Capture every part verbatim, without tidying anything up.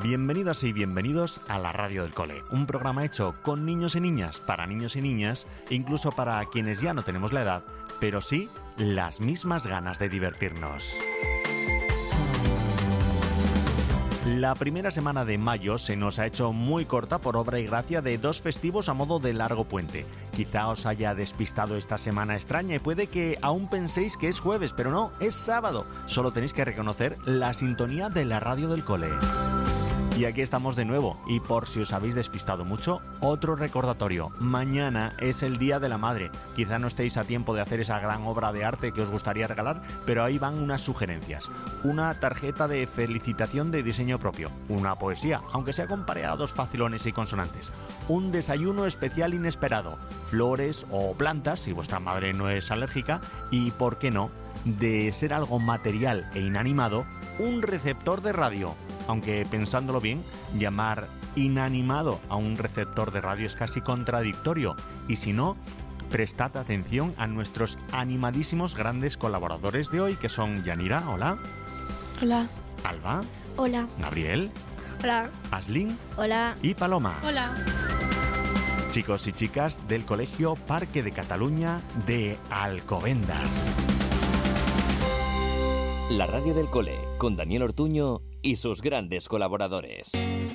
Bienvenidas y bienvenidos a la Radio del Cole, un programa hecho con niños y niñas, para niños y niñas, incluso para quienes ya no tenemos la edad, pero sí las mismas ganas de divertirnos. La primera semana de mayo se nos ha hecho muy corta por obra y gracia de dos festivos a modo de largo puente. Quizá os haya despistado esta semana extraña y puede que aún penséis que es jueves, pero no, es sábado. Solo tenéis que reconocer la sintonía de la Radio del Cole. Y aquí estamos de nuevo, y por si os habéis despistado mucho, otro recordatorio. Mañana es el Día de la Madre. Quizá no estéis a tiempo de hacer esa gran obra de arte que os gustaría regalar, pero ahí van unas sugerencias. Una tarjeta de felicitación de diseño propio, una poesía, aunque sea con pareados facilones y consonantes, un desayuno especial inesperado, flores o plantas, si vuestra madre no es alérgica, y, ¿por qué no?, de ser algo material e inanimado, un receptor de radio. Aunque pensándolo bien, llamar inanimado a un receptor de radio es casi contradictorio. Y si no, prestad atención a nuestros animadísimos grandes colaboradores de hoy, que son Yanira, hola. Hola. Alba. Hola. Gabriel. Hola. Aslin. Hola. Y Paloma. Hola. Chicos y chicas del Colegio Parque de Cataluña de Alcobendas. La Radio del Cole, con Daniel Ortuño y sus grandes colaboradores.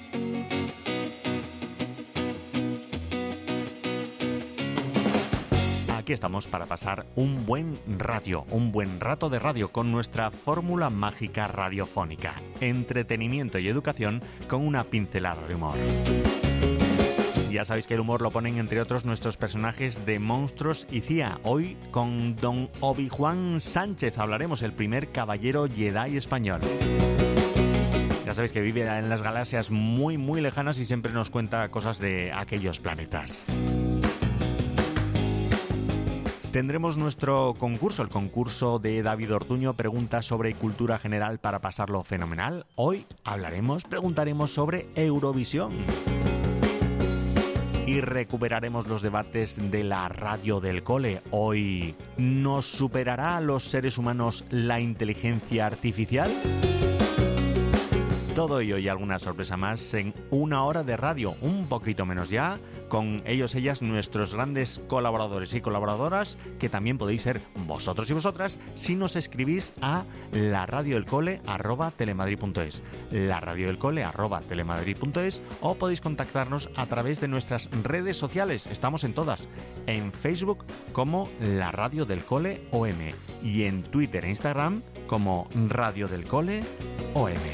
Aquí estamos para pasar un buen radio, un buen rato de radio con nuestra fórmula mágica radiofónica. Entretenimiento y educación con una pincelada de humor. Ya sabéis que el humor lo ponen, entre otros, nuestros personajes de Monstruos y C I A. Hoy con don Obi-Juan Sánchez hablaremos, el primer caballero Jedi español. Ya sabéis que vive en las galaxias muy, muy lejanas y siempre nos cuenta cosas de aquellos planetas. Tendremos nuestro concurso, el concurso de David Ortuño, preguntas sobre cultura general para pasarlo fenomenal. Hoy hablaremos, preguntaremos sobre Eurovisión. Y recuperaremos los debates de la Radio del Cole. Hoy, ¿nos superará a los seres humanos la inteligencia artificial? Todo ello y alguna sorpresa más en una hora de radio, un poquito menos ya, con ellos, ellas, nuestros grandes colaboradores y colaboradoras, que también podéis ser vosotros y vosotras si nos escribís a laradiodelcole arroba telemadrid punto es, laradiodelcole arroba telemadrid punto es, o podéis contactarnos a través de nuestras redes sociales. Estamos en todas, en Facebook como La Radio del Cole O M y en Twitter e Instagram como Radio del Cole O M.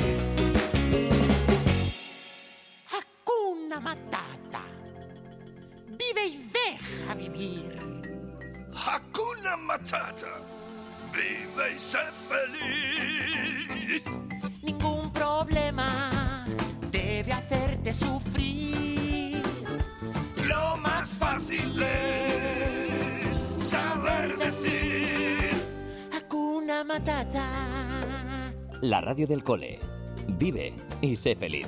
Hakuna Matata. Vive y deja vivir. Hakuna Matata. Vive y sé feliz. Ningún problema debe hacerte sufrir. Lo más fácil es saber decir Hakuna Matata. La Radio del Cole. Vive y sé feliz.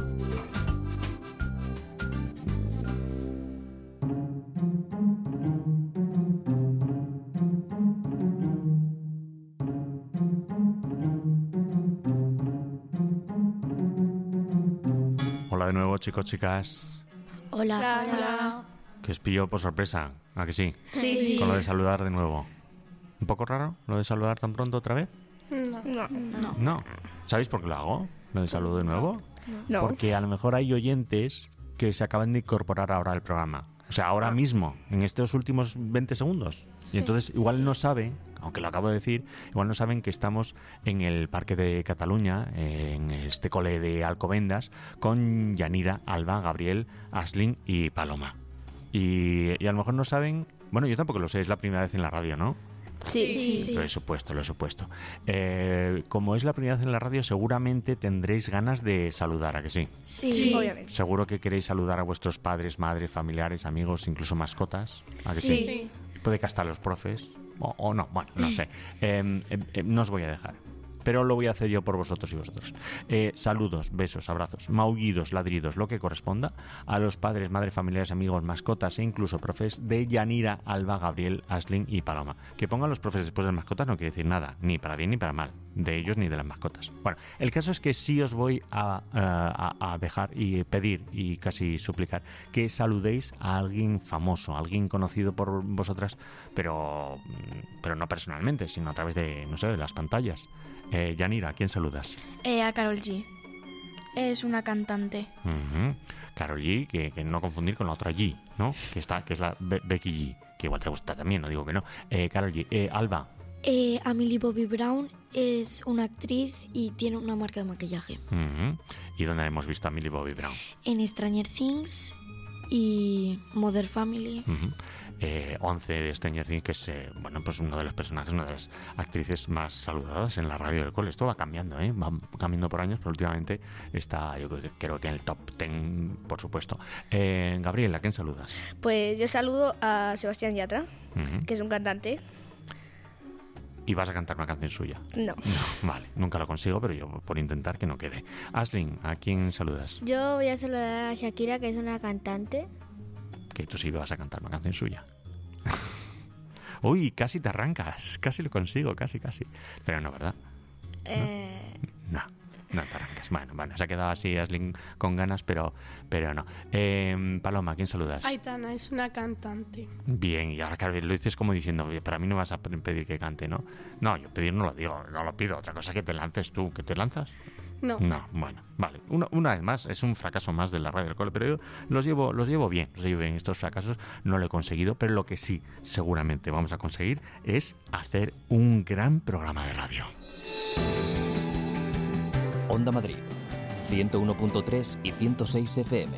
Hola de nuevo, chicos, chicas. Hola. Hola. Hola. Que os pillo por sorpresa, ¿a que sí? Sí. Con lo de saludar de nuevo. ¿Un poco raro lo de saludar tan pronto otra vez? No. No. No. No. ¿Sabéis por qué lo hago? ¿Lo de saludo de nuevo? No. Porque a lo mejor hay oyentes que se acaban de incorporar ahora al programa. O sea, ahora mismo, en estos últimos veinte segundos. Sí. Y entonces igual no saben, aunque lo acabo de decir, igual no saben que estamos en el Parque de Cataluña, en este cole de Alcobendas, con Yanira, Alba, Gabriel, Aslin y Paloma. Y, y a lo mejor no saben... Bueno, yo tampoco lo sé, es la primera vez en la radio, ¿no? Sí, sí, sí. Lo he supuesto, lo he supuesto. Eh, como es la primera vez en la radio, seguramente tendréis ganas de saludar, ¿a que sí? Sí, Sí, obviamente. Seguro que queréis saludar a vuestros padres, madres, familiares, amigos, incluso mascotas, ¿a que sí? Sí. Puede que hasta los profes, o, o no, bueno, no sé. Eh, eh, eh, no os voy a dejar. Pero lo voy a hacer yo por vosotros y vosotros. Eh, saludos, besos, abrazos, maullidos, ladridos, lo que corresponda a los padres, madres, familiares, amigos, mascotas e incluso profes de Yanira, Alba, Gabriel, Aslin y Paloma. Que pongan los profes después de las mascotas no quiere decir nada, ni para bien ni para mal. de ellos ni de las mascotas. Bueno, el caso es que sí os voy a, a, a dejar y pedir y casi suplicar que saludéis a alguien famoso, a alguien conocido por vosotras, pero, pero no personalmente, sino a través de, no sé, de las pantallas. Eh, Yanira, ¿a quién saludas? Eh, a Karol G. Es una cantante. Uh-huh. Karol G, que, que no confundir con la otra G, ¿no? Que está, que es la Be- Becky G, que igual te gusta también, no digo que no. Eh, Karol G, eh, Alba. Eh, a Millie Bobby Brown es una actriz y tiene una marca de maquillaje. Uh-huh. ¿Y dónde hemos visto a Millie Bobby Brown? En Stranger Things y Modern Family. Uh-huh. Eh, once de Stranger Things, que es eh, bueno, pues uno de los personajes, una de las actrices más saludadas en la radio del cole. Esto va cambiando, ¿eh? Va cambiando por años, pero últimamente está, yo creo que, creo que en el top diez, por supuesto. Eh, Gabriel, ¿a quién saludas? Pues yo saludo a Sebastián Yatra, Uh-huh. que es un cantante. ¿Y vas a cantar una canción suya? No. No, vale, nunca lo consigo, pero yo por intentar que no quede. Aslin, ¿a quién saludas? Yo voy a saludar a Shakira, que es una cantante. Que tú sí vas a cantar una canción suya. Uy, casi te arrancas, casi lo consigo, casi, casi. Pero no, ¿verdad? Eh... No, no te arrancas. Bueno, bueno, se ha quedado así Aslin con ganas, pero, pero no. Eh, Paloma, ¿a quién saludas? Aitana es una cantante. Bien, y ahora claro, lo dices como diciendo, para mí no vas a pedir que cante, ¿no? No, yo pedir no lo digo, no lo pido. Otra cosa es que te lances tú, ¿que te lanzas? No. No, bueno, vale. Una, una vez más, es un fracaso más de la radio del cole, pero yo los llevo, los llevo bien, los llevo bien. Estos fracasos no lo he conseguido, pero lo que sí seguramente vamos a conseguir es hacer un gran programa de radio. Onda Madrid, ciento uno punto tres y ciento seis F M.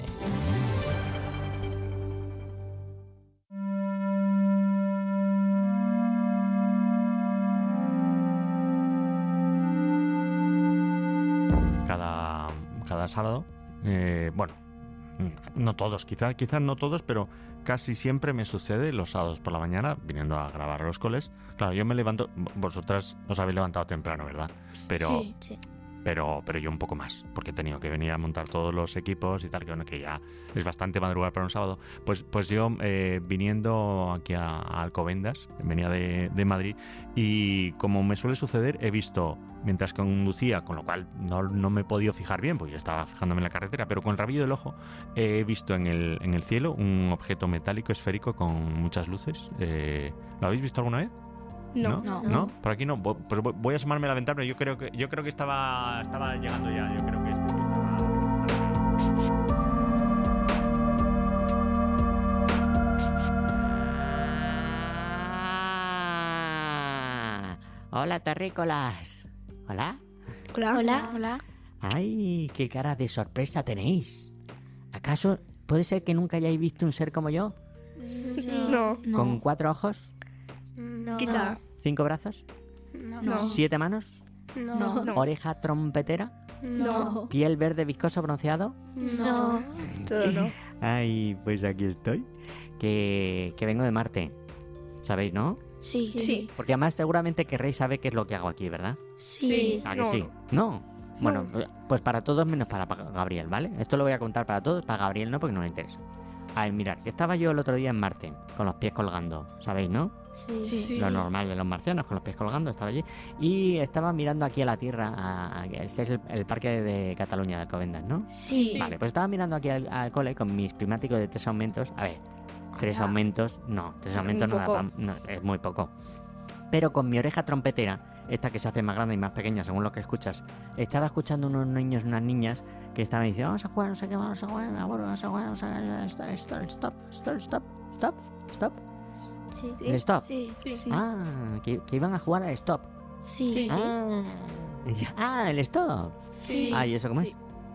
Cada, cada sábado, eh, bueno, no todos, quizás quizás no todos, pero casi siempre me sucede los sábados por la mañana, viniendo a grabar a los coles. Claro, yo me levanto, vosotras os habéis levantado temprano, ¿verdad? Pero, Sí, sí. pero, pero yo un poco más, porque he tenido que venir a montar todos los equipos y tal, que, bueno, que ya es bastante madrugar para un sábado. Pues, pues yo, eh, viniendo aquí a, a Alcobendas, venía de, de Madrid, y como me suele suceder, he visto, mientras conducía, con lo cual no, no me he podido fijar bien, porque yo estaba fijándome en la carretera, pero con el rabillo del ojo he visto en el, en el cielo un objeto metálico esférico con muchas luces. Eh, ¿Lo habéis visto alguna vez? No. ¿No? No. ¿No? Por aquí no. Pues voy a asomarme a la ventana, pero yo creo que yo creo que estaba estaba llegando ya. Yo creo que este Ah, hola, terrícolas. ¿Hola? Hola. Hola. Hola. ¡Ay, qué cara de sorpresa tenéis! ¿Acaso puede ser que nunca hayáis visto un ser como yo? Sí. No. No. ¿Con cuatro ojos? No. Quizá. ¿Cinco brazos? No. No. ¿Siete manos? No. No. ¿Oreja trompetera? No. ¿Piel verde viscoso bronceado? No. Todo no. Ay, pues aquí estoy. Que, que vengo de Marte. ¿Sabéis, no? Sí. Sí. Porque además seguramente querréis saber qué es lo que hago aquí, ¿verdad? Sí. ¿A que No, sí? No. Bueno, pues para todos menos para Pa- Gabriel, ¿vale? Esto lo voy a contar para todos, para Gabriel no, porque no le interesa. A ver, mirad, que estaba yo el otro día en Marte, con los pies colgando, ¿sabéis, no? Sí. Sí. Lo normal de los marcianos, con los pies colgando, estaba allí. Y estaba mirando aquí a la Tierra, a- a- este es el, el parque de Cataluña, de Alcobendas, ¿no? Sí. Vale, pues estaba mirando aquí al, al cole con mis prismáticos de tres aumentos. A ver, tres aumentos, no, tres aumentos Muy no, da poco. pa- no, es muy poco. Pero con mi oreja trompetera, esta que se hace más grande y más pequeña según lo que escuchas, estaba escuchando unos niños, unas niñas que estaban diciendo, vamos a jugar, no sé qué, vamos a jugar, vamos a jugar, vamos a jugar, stop, stop, stop, stop, stop, stop, stop, Sí. el stop. Sí. Sí. Ah, que, que iban a jugar al stop. Sí. Sí. Ah, ah, el stop. Sí. Ah, ¿y eso cómo es?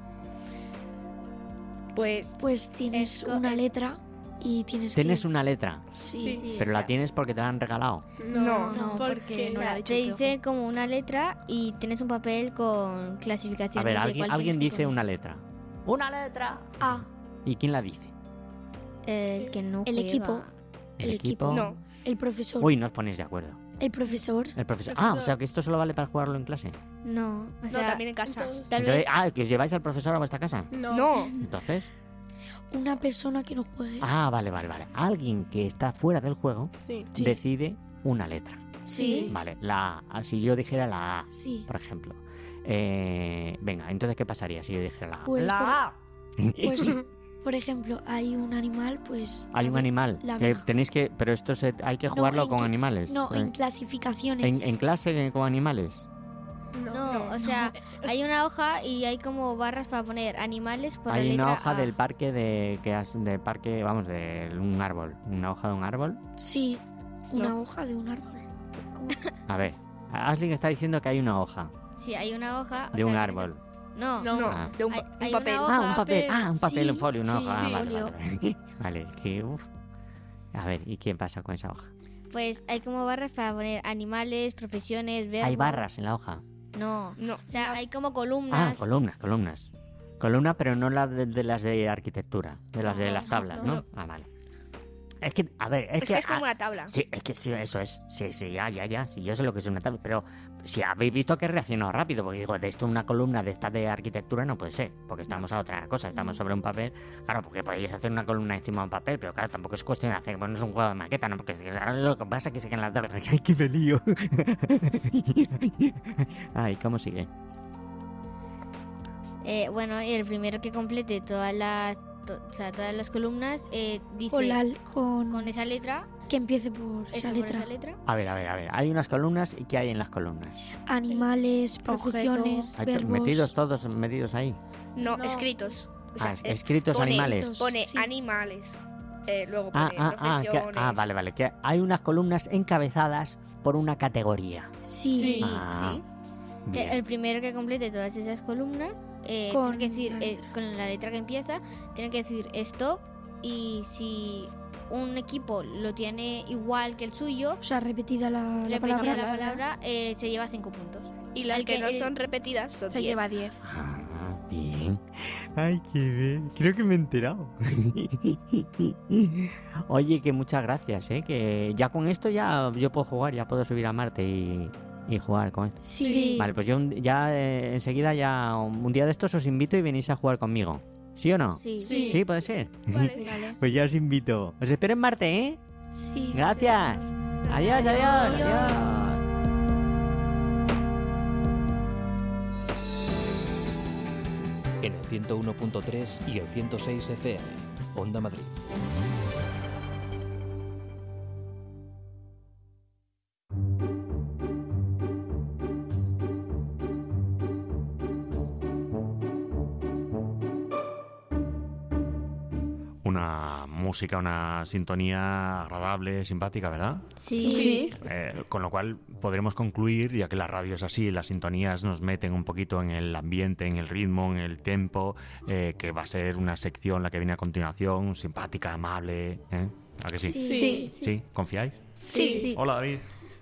Pues Pues tienes Es co- una es- letra y tienes Tienes que... una letra, Sí. Sí, pero o la sea, tienes porque te la han regalado. No. No, porque o no sea, lo ha dicho te el profe. dice como una letra y tienes un papel con A clasificaciones. ver, de alguien, cuál alguien tienes que dice poner. una letra. ¡Una letra! A. ¿Y quién la dice? El que no El juega. equipo. ¿El, El equipo? no. El profesor. Uy, no os ponéis de acuerdo. El profesor. El profesor. Ah, Profesor. o sea que esto solo vale para jugarlo en clase. No, o No, sea, también en casa. entonces- tal Entonces, vez ah, que os lleváis al profesor a vuestra casa. No. No. Entonces, Una persona que no juegue. ah, vale, vale, vale. Alguien que está fuera del juego Sí. Sí. decide una letra. Sí. Vale, la A. Si yo dijera la A, Sí. por ejemplo. Eh, venga, entonces, ¿qué pasaría si yo dijera la A? Pues, ¡La por- A! Pues, por ejemplo, hay un animal, pues... Hay la un ve- animal. la Que abeja. tenéis que, pero esto se, hay que No, jugarlo en con cla- animales. No, Eh, en clasificaciones. en, en clase eh, con animales. No, o sea, hay una hoja y hay como barras para poner animales por Hay la letra una hoja A. del parque de que has, del parque, vamos, de un árbol. Una hoja de un árbol. Sí, una hoja de un árbol. ¿Cómo? A ver, Ashley está diciendo que hay una hoja Sí, hay una hoja. o de un sea, árbol. No, No, Ah. de un, Hay- un hay una papel. hoja. Ah, un papel. Ah, un papel, Sí, un folio, una sí, hoja. Ah, sí, vale, folio. vale, vale. Vale, que uf. A ver, ¿y qué pasa con esa hoja? Pues hay como barras para poner animales, profesiones, verbos. Hay barras en la hoja. No, No. o sea, hay como Ah, columnas. columnas, columnas. Columnas, pero no las de, de las de arquitectura, de las de No, las tablas, ¿no? no. Ah, vale. Es que, a ver, es, Es que es como ah, una tabla. sí, es que sí, eso es. Sí, sí, ya, ya, ya. Sí, yo sé lo que es una tabla, pero si habéis visto que he reaccionado rápido, porque digo, de esto una columna de esta de arquitectura no puede ser, porque estamos a otra cosa, estamos sobre un papel. Claro, porque podéis hacer una columna encima de un papel, pero claro, tampoco es cuestión de hacer, bueno, es un juego de maqueta, ¿no? Porque ahora lo que pasa es que se quedan las tablas. ¡Ay, qué pelío! Ay, ¿cómo sigue? Eh, bueno, y el primero que complete todas las, to- o sea, todas las columnas eh, dice Con, la, con, con esa letra, que empiece por eso, esa por letra. esa letra. A ver, a ver, a ver. Hay unas columnas y ¿qué hay en las columnas? Animales, profesiones, ¿Hay to- verbos. metidos todos metidos ahí? No, No. escritos. O sea, Ah, es- eh, escritos pone- animales. Pone Sí. animales. Eh, luego pone Ah, ah, ah, que- profesiones. ah, vale, vale. Que hay unas columnas encabezadas por una categoría. Sí. Sí. Ah, Eh, bien. El primero que complete todas esas columnas eh, Con tiene que decir, la eh, letra. con la letra que empieza, tiene que decir stop. Y si un equipo lo tiene igual que el suyo, O sea, repetida la, la repetida palabra. la palabra, eh, se lleva cinco puntos. Y las El que, que- no el- son repetidas son Se diez. lleva diez. Ah, bien. Ay, qué bien. Creo que me he enterado. Oye, que muchas gracias, ¿eh? Que ya con esto ya yo puedo jugar, ya puedo subir a Marte y, y jugar con esto. Sí. Sí. Vale, pues yo un- ya eh, enseguida ya un día de estos os invito y venís a jugar conmigo. ¿Sí o no? Sí. Sí. ¿Sí? ¿Puede ser? Vale. Vale. Pues ya os invito. Os espero en Marte, ¿eh? Sí. Gracias. Adiós, adiós. Adiós. En el ciento uno punto tres y el ciento seis F M. Onda Madrid. Una música, una sintonía agradable, simpática, ¿verdad? Sí. Eh, con lo cual podremos concluir, ya que la radio es así, las sintonías nos meten un poquito en el ambiente, en el ritmo, en el tempo, eh, que va a ser una sección la que viene a continuación, simpática, amable, ¿eh? ¿A que sí? Sí. ¿Sí? ¿Confiáis? Sí. Sí. Hola, David.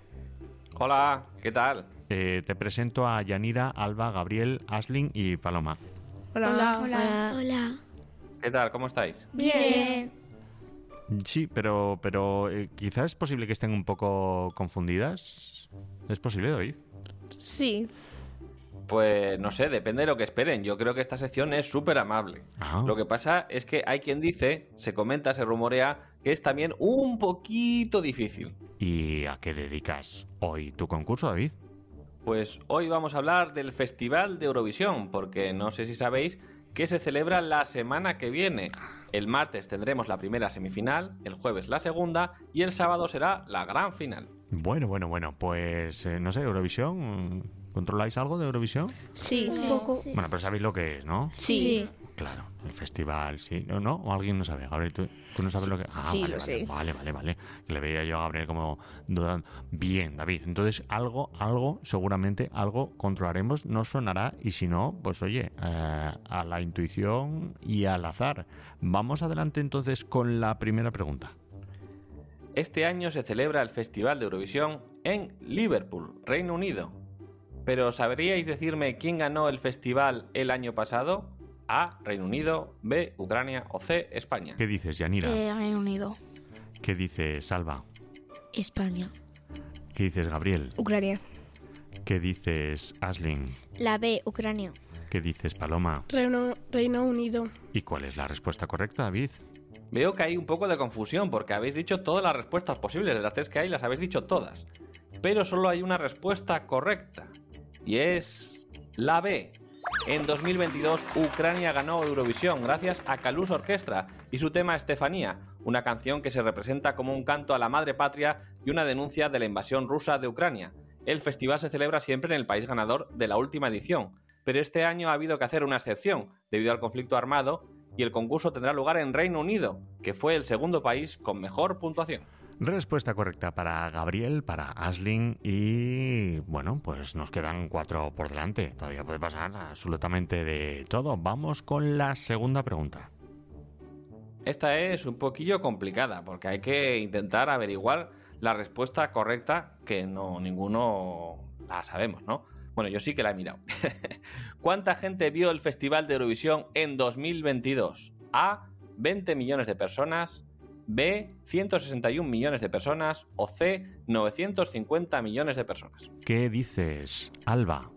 Hola, ¿qué tal? Eh, te presento a Yanira, Alba, Gabriel, Aslin y Paloma. Hola. Hola. Hola. ¿Qué tal? ¿Cómo estáis? Bien. Sí, pero, pero eh, quizás es posible que estén un poco confundidas. ¿Es posible, David? Sí. Pues no sé, depende de lo que esperen. Yo creo que esta sección es súper amable. Ah. Lo que pasa es que hay quien dice, se comenta, se rumorea, que es también un poquito difícil. ¿Y a qué dedicas hoy tu concurso, David? Pues hoy vamos a hablar del Festival de Eurovisión, porque no sé si sabéis que se celebra la semana que viene. El martes tendremos la primera semifinal, el jueves la segunda y el sábado será la gran final. Bueno, bueno, bueno, pues eh, no sé, Eurovisión. ¿Controláis algo de Eurovisión? Sí. Un poco. Sí. Bueno, pero sabéis lo que es, ¿no? Sí. Claro, el festival, sí. ¿No? ¿No? ¿O alguien no sabe? Gabriel, ¿tú, tú no sabes lo que...? Ah, Sí, vale, lo vale, sé. vale, vale, vale. Que le veía yo a Gabriel como dudando. Bien, David. Entonces, algo, algo, seguramente, algo controlaremos, nos sonará. Y si no, pues oye, eh, a la intuición y al azar. Vamos adelante entonces con la primera pregunta. Este año se celebra el Festival de Eurovisión en Liverpool, Reino Unido. Pero ¿sabríais decirme quién ganó el festival el año pasado? A, Reino Unido, B, Ucrania o C, España. ¿Qué dices, Yanira? Eh, Reino Unido. ¿Qué dices, Salva? España. ¿Qué dices, Gabriel? Ucrania. ¿Qué dices, Aslin? La B, Ucrania. ¿Qué dices, Paloma? Reino, Reino Unido. ¿Y cuál es la respuesta correcta, David? Veo que hay un poco de confusión porque habéis dicho todas las respuestas posibles. De las tres que hay las habéis dicho todas. pero solo hay una respuesta correcta, y es la B. En dos mil veintidós, Ucrania ganó Eurovisión gracias a Kaluz Orquestra y su tema Estefanía, una canción que se representa como un canto a la madre patria y una denuncia de la invasión rusa de Ucrania. El festival se celebra siempre en el país ganador de la última edición, pero este año ha habido que hacer una excepción debido al conflicto armado y el concurso tendrá lugar en Reino Unido, que fue el segundo país con mejor puntuación. Respuesta correcta para Gabriel, para Aisling y bueno, pues nos quedan cuatro por delante. Todavía puede pasar absolutamente de todo. Vamos con la segunda pregunta. Esta es un poquillo complicada porque hay que intentar averiguar la respuesta correcta, que no ninguno la sabemos, ¿no? Bueno, yo sí que la he mirado. ¿Cuánta gente vio el Festival de Eurovisión en dos mil veintidós? A, veinte millones de personas, B, ciento sesenta y un millones de personas o C, novecientos cincuenta millones de personas. ¿Qué dices, Alba?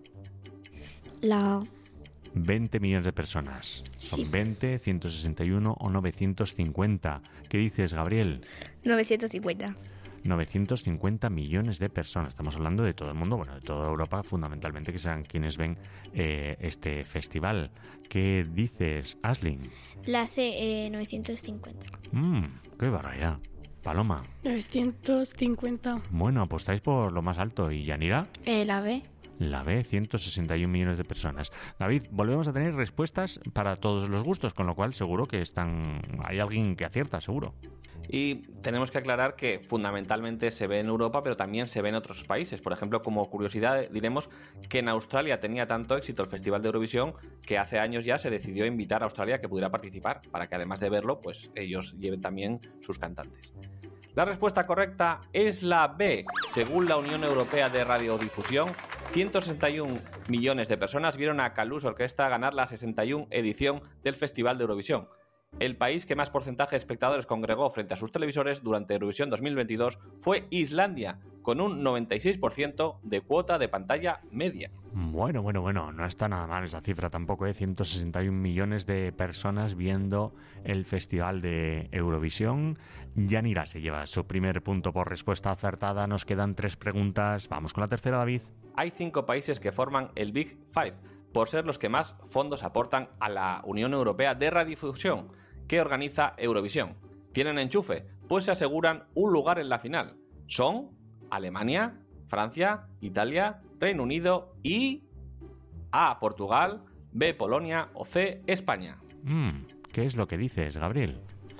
La veinte millones de personas. ¿Son veinte, ciento sesenta y uno o novecientos cincuenta? ¿Qué dices, Gabriel? novecientos cincuenta. novecientos cincuenta millones de personas. Estamos hablando de todo el mundo, bueno, de toda Europa, fundamentalmente, que sean quienes ven eh, este festival. ¿Qué dices, Aisling? La C, eh, novecientos cincuenta. Mmm, qué barbaridad. Paloma. novecientos cincuenta. Bueno, apostáis por lo más alto. ¿Y Yanira? Eh, la B. La B, ciento sesenta y un millones de personas. David, volvemos a tener respuestas para todos los gustos, con lo cual seguro que están hay alguien que acierta, seguro. Y tenemos que aclarar que fundamentalmente se ve en Europa, pero también se ve en otros países. Por ejemplo, como curiosidad, diremos que en Australia tenía tanto éxito el Festival de Eurovisión que hace años ya se decidió invitar a Australia a que pudiera participar, para que además de verlo, pues ellos lleven también sus cantantes. La respuesta correcta es la B. Según la Unión Europea de Radiodifusión, ciento sesenta y un millones de personas vieron a Kaluz Orquestra ganar la sesenta y una edición del Festival de Eurovisión. El país que más porcentaje de espectadores congregó frente a sus televisores durante Eurovisión dos mil veintidós fue Islandia, con un noventa y seis por ciento de cuota de pantalla media. Bueno, bueno, bueno, no está nada mal esa cifra tampoco, ¿eh? ciento sesenta y un millones de personas viendo el Festival de Eurovisión. Yanira se lleva su primer punto por respuesta acertada. Nos quedan tres preguntas. Vamos con la tercera, David. Hay cinco países que forman el Big Five, por ser los que más fondos aportan a la Unión Europea de Radiodifusión, que organiza Eurovisión. ¿Tienen enchufe? Pues se aseguran un lugar en la final. Son Alemania, Francia, Italia, Reino Unido y A, Portugal, B, Polonia o C, España. Mm, ¿qué es lo que dices, Gabriel?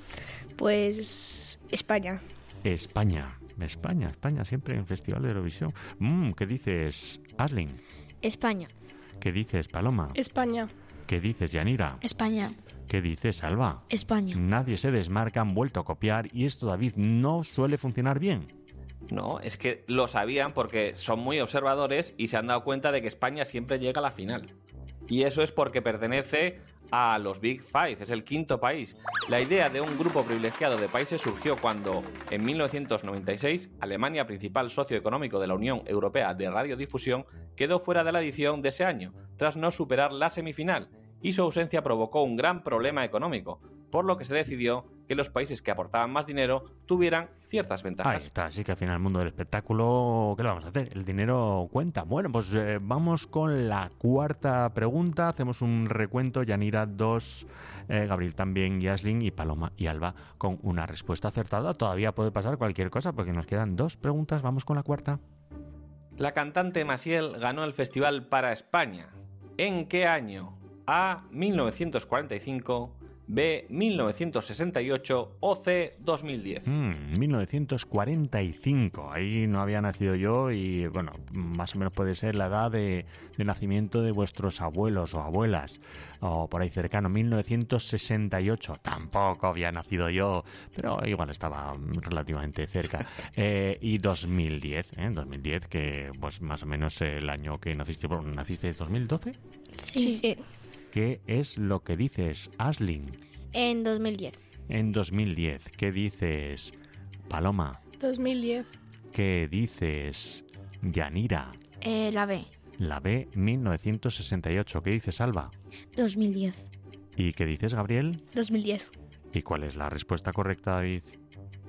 Pues España. España, España, España, siempre en el Festival de Eurovisión. Mm, ¿qué dices, Aisling? España. ¿Qué dices, Paloma? España. ¿Qué dices, Yanira? España. ¿Qué dices, Alba? España. Nadie se desmarca, han vuelto a copiar y esto, David, no suele funcionar bien. No, es que lo sabían porque son muy observadores y se han dado cuenta de que España siempre llega a la final. Y eso es porque pertenece a los Big Five, es el quinto país. La idea de un grupo privilegiado de países surgió cuando, en mil novecientos noventa y seis, Alemania, principal socio económico de la Unión Europea de Radiodifusión, quedó fuera de la edición de ese año, tras no superar la semifinal, y su ausencia provocó un gran problema económico, por lo que se decidió que los países que aportaban más dinero tuvieran ciertas ventajas. Ahí está, así que al final el mundo del espectáculo, ¿qué le vamos a hacer? El dinero cuenta. Bueno, pues eh, vamos con la cuarta pregunta. Hacemos un recuento. Yanira dos, eh, Gabriel también, y Aisling, y Paloma y Alba con una respuesta acertada. Todavía puede pasar cualquier cosa porque nos quedan dos preguntas. Vamos con la cuarta. La cantante Maciel ganó el festival para España. ¿En qué año? A, mil novecientos cuarenta y cinco, B, mil novecientos sesenta y ocho o C, dos mil diez. Mm, mil novecientos cuarenta y cinco. Ahí no había nacido yo y, bueno, más o menos puede ser la edad de, de nacimiento de vuestros abuelos o abuelas, o por ahí cercano. mil novecientos sesenta y ocho. Tampoco había nacido yo, pero igual estaba relativamente cerca. eh, y dos mil diez, ¿eh? dos mil diez, que pues más o menos el año que naciste. ¿Naciste en dos mil doce? Sí. sí. ¿Qué es lo que dices, Aisling? En dos mil diez. En dos mil diez. ¿Qué dices, Paloma? dos mil diez. ¿Qué dices, Yanira? Eh, la B. La B, mil novecientos sesenta y ocho. ¿Qué dices, Alba? dos mil diez. ¿Y qué dices, Gabriel? dos mil diez. ¿Y cuál es la respuesta correcta, David?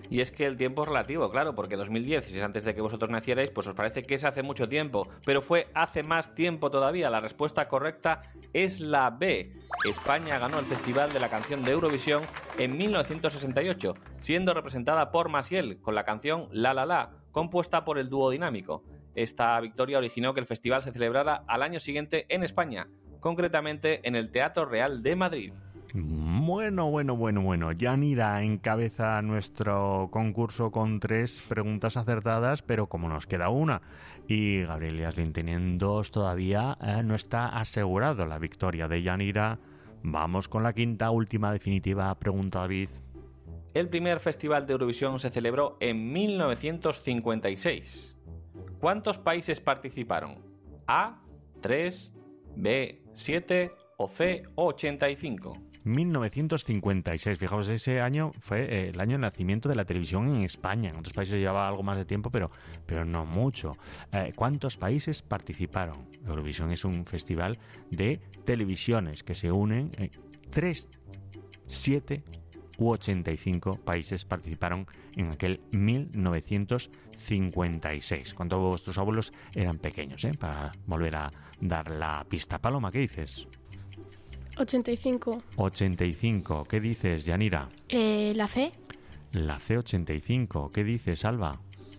Y es que el tiempo es relativo, claro, porque dos mil diez, si es antes de que vosotros nacierais, pues os parece que es hace mucho tiempo, pero fue hace más tiempo todavía. La respuesta correcta es la B. España ganó el Festival de la Canción de Eurovisión en mil novecientos sesenta y ocho, siendo representada por Maciel con la canción La La La, compuesta por el dúo Dinámico. Esta victoria originó que el festival se celebrara al año siguiente en España, concretamente en el Teatro Real de Madrid. Bueno, bueno, bueno, bueno. Yanira encabeza nuestro concurso con tres preguntas acertadas, pero como nos queda una y Gabriel y Aslin tienen dos todavía, eh, no está asegurado la victoria de Yanira. Vamos con la quinta, última, definitiva pregunta, David. El primer Festival de Eurovisión se celebró en mil novecientos cincuenta y seis. ¿Cuántos países participaron? A, tres, B, siete o C, ochenta y cinco. mil novecientos cincuenta y seis, fijaos, ese año fue eh, el año de nacimiento de la televisión en España. En otros países llevaba algo más de tiempo, pero, pero no mucho. Eh, ¿Cuántos países participaron? Eurovisión es un festival de televisiones que se unen. Eh, tres, siete u ochenta y cinco países participaron en aquel mil novecientos cincuenta y seis. Cuando vuestros abuelos eran pequeños, ¿eh? Para volver a dar la pista. Paloma, ¿qué dices? ochenta y cinco. ochenta y cinco. ¿Qué dices, Yanira? Eh, ¿La C? La C, ochenta y cinco. ¿Qué dices, Alba?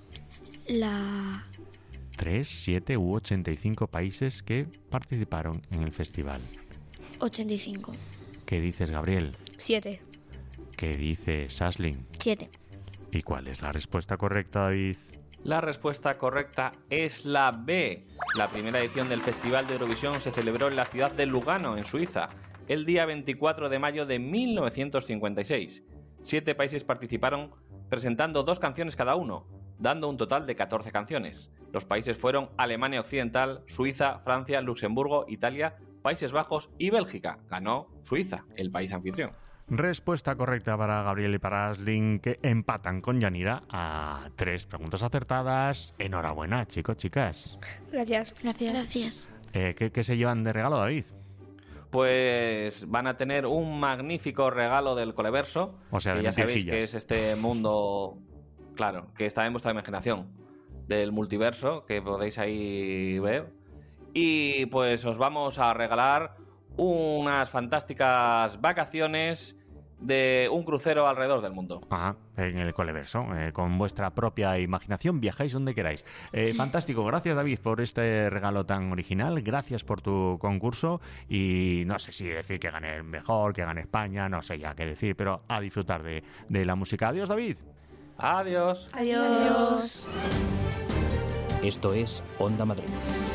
La... tres, siete u ochenta y cinco países que participaron en el festival. ochenta y cinco. ¿Qué dices, Gabriel? siete. ¿Qué dices, Aslin? siete. ¿Y cuál es la respuesta correcta, David? La respuesta correcta es la B. La primera edición del Festival de Eurovisión se celebró en la ciudad de Lugano, en Suiza, el día veinticuatro de mayo de mil novecientos cincuenta y seis. Siete países participaron presentando dos canciones cada uno, dando un total de catorce canciones. Los países fueron Alemania Occidental, Suiza, Francia, Luxemburgo, Italia, Países Bajos y Bélgica. Ganó Suiza, el país anfitrión. Respuesta correcta para Gabriel y para Aslin, que empatan con Yanira a tres preguntas acertadas. Enhorabuena, chicos, chicas. Gracias. Gracias. Gracias. Eh, ¿qué, ¿Qué se llevan de regalo, David? Pues van a tener un magnífico regalo del Coleverso, O sea, que de ya sabéis lentillas. que es este mundo, claro, que está en vuestra imaginación, del multiverso, que podéis ahí ver. Y pues os vamos a regalar unas fantásticas vacaciones de un crucero alrededor del mundo. Ajá, en el Coleverso. Eh, con vuestra propia imaginación viajáis donde queráis. Eh, fantástico, gracias David por este regalo tan original, gracias por tu concurso y no sé si decir que gane el mejor, que gane España, no sé ya qué decir, pero a disfrutar de, de la música. Adiós, David. Adiós. Adiós. Esto es Onda Madrid.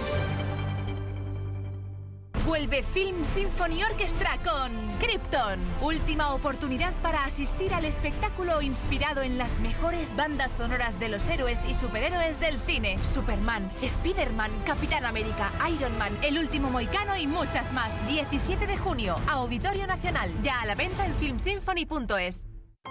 Vuelve Film Symphony Orchestra con Krypton. Última oportunidad para asistir al espectáculo inspirado en las mejores bandas sonoras de los héroes y superhéroes del cine. Superman, Spider-Man, Capitán América, Iron Man, El Último Mohicano y muchas más. diecisiete de junio, Auditorio Nacional. Ya a la venta en film symphony punto es.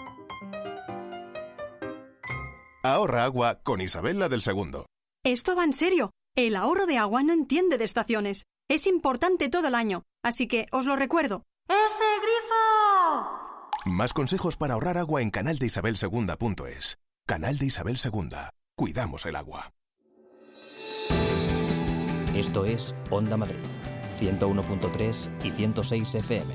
Ahorra agua con Isabel la del Segundo. Esto va en serio. El ahorro de agua no entiende de estaciones. Es importante todo el año, así que os lo recuerdo. ¡Ese grifo! Más consejos para ahorrar agua en canal de isabel segunda punto es. Canal de Isabel Segunda. Cuidamos el agua. Esto es Onda Madrid, ciento uno punto tres y ciento seis F M.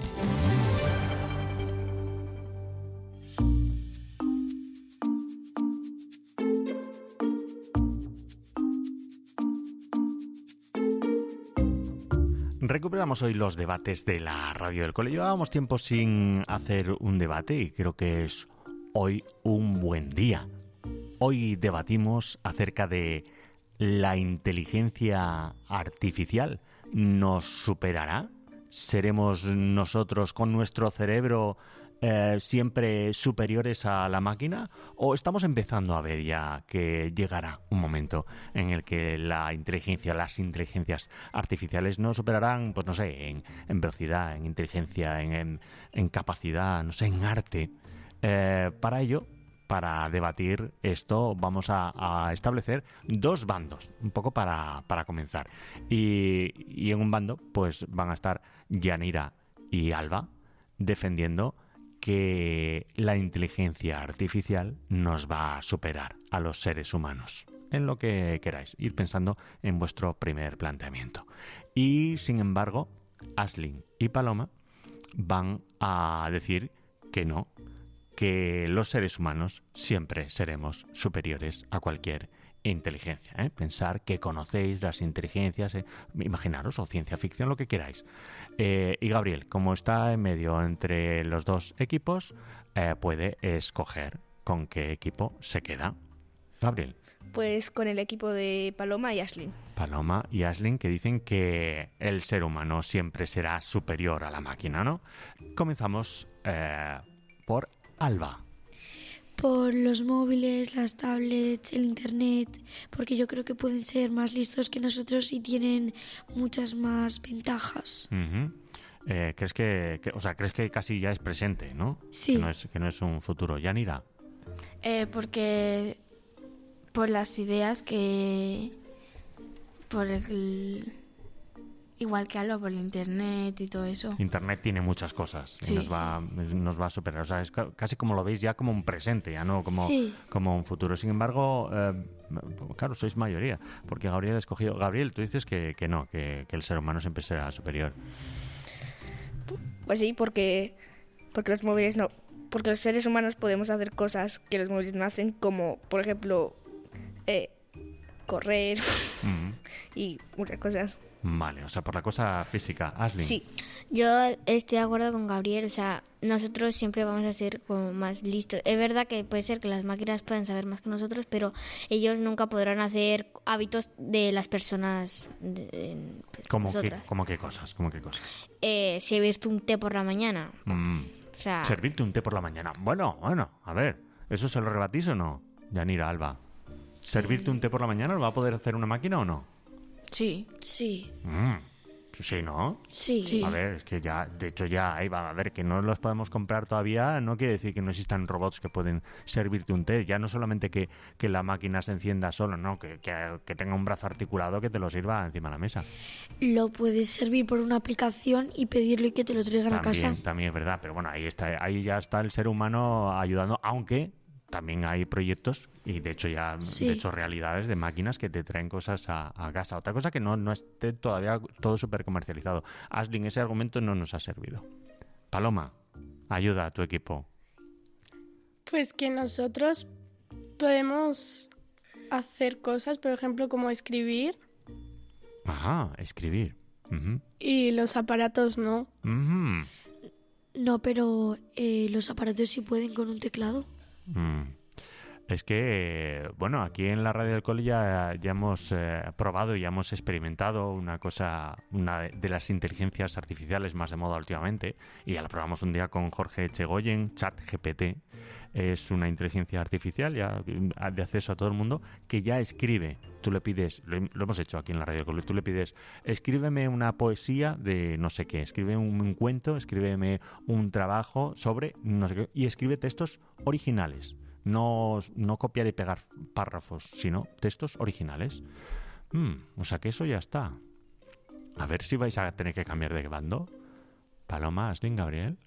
Recuperamos hoy los debates de la radio del cole. Llevábamos tiempo sin hacer un debate y creo que es hoy un buen día. Hoy debatimos acerca de la inteligencia artificial. ¿Nos superará? ¿Seremos nosotros con nuestro cerebro eh, siempre superiores a la máquina? ¿O estamos empezando a ver ya que llegará un momento en el que la inteligencia, las inteligencias artificiales nos superarán, pues no sé, en, en velocidad, en inteligencia, en, en, en capacidad, no sé, en arte? Eh, para ello, para debatir esto, vamos a, a establecer dos bandos, un poco para, para comenzar. Y, y en un bando, pues van a estar Yanira y Alba defendiendo que la inteligencia artificial nos va a superar a los seres humanos. En lo que queráis, ir pensando en vuestro primer planteamiento. Y, sin embargo, Aisling y Paloma van a decir que no, que los seres humanos siempre seremos superiores a cualquier inteligencia. ¿eh? Pensar que conocéis las inteligencias, ¿eh? imaginaros, o ciencia ficción, lo que queráis. Eh, y Gabriel, como está en medio entre los dos equipos, eh, puede escoger con qué equipo se queda. Gabriel. Pues con el equipo de Paloma y Aisling. Paloma y Aisling, que dicen que el ser humano siempre será superior a la máquina, ¿no? Comenzamos eh, por Alba. Por los móviles, las tablets, el internet, porque yo creo que pueden ser más listos que nosotros y tienen muchas más ventajas. Uh-huh. eh, ¿crees que, que, o sea, crees que casi ya es presente, ¿no? Sí. Que no es, que no es un futuro. Yanira. Eh, porque por las ideas que por el igual que Alba, por el internet y todo eso. Internet tiene muchas cosas y sí, nos va sí. nos va a superar. O sea, es casi como lo veis ya como un presente, ya no como, sí. como un futuro. Sin embargo, eh, claro, sois mayoría, porque Gabriel ha escogido. Gabriel, tú dices que, que no, que, que el ser humano siempre será superior. Pues sí, porque porque los móviles no, porque los seres humanos podemos hacer cosas que los móviles no hacen, como por ejemplo eh, correr mm. y muchas cosas. Vale, o sea, por la cosa física. Aisling. Sí, yo estoy de acuerdo con Gabriel, o sea, nosotros siempre vamos a ser como más listos. Es verdad que puede ser que las máquinas puedan saber más que nosotros, pero ellos nunca podrán hacer hábitos de las personas de, de, pues, ¿Cómo nosotras. qué, ¿Cómo qué cosas? ¿Cómo qué cosas? Eh, servirte un té por la mañana. Mm. O sea, servirte un té por la mañana. Bueno, bueno, a ver, ¿eso se lo rebatís o no? Yanira, Alba. ¿Servirte un té por la mañana lo va a poder hacer una máquina o no? Sí. Sí. Mm. Sí, ¿no? Sí. sí. A ver, es que ya, de hecho ya ahí va, a ver, que no los podemos comprar todavía, no quiere decir que no existan robots que pueden servirte un té. Ya no solamente que, que la máquina se encienda solo, no, que, que, que tenga un brazo articulado que te lo sirva encima de la mesa. Lo puedes servir por una aplicación y pedirlo y que te lo traigan también, a casa. También es verdad, pero bueno, ahí está, ahí ya está el ser humano ayudando, aunque también hay proyectos y de hecho ya sí. de hecho realidades de máquinas que te traen cosas a, a casa. Otra cosa que no, no esté todavía todo súper comercializado. Aisling, ese argumento no nos ha servido. Paloma, ayuda a tu equipo. Pues que nosotros podemos hacer cosas, por ejemplo, como escribir. Ajá, escribir. Uh-huh. Y los aparatos no. Uh-huh. No, pero eh, los aparatos sí pueden con un teclado. Mm. Es que, bueno, aquí en la Radio del Cole ya, ya hemos eh, probado y ya hemos experimentado una cosa, una de las inteligencias artificiales más de moda últimamente, y ya la probamos un día con Jorge Echegoyen. ChatGPT es una inteligencia artificial ya de acceso a todo el mundo que ya escribe. Tú le pides, lo, lo hemos hecho aquí en la Radio del Cole, tú le pides, escríbeme una poesía de no sé qué, escríbeme un, un cuento, escríbeme un trabajo sobre no sé qué, y escribe textos originales. No, no copiar y pegar párrafos, sino textos originales. Mm, o sea que eso ya está. A ver si vais a tener que cambiar de bando. Paloma, Aisling, Gabriel.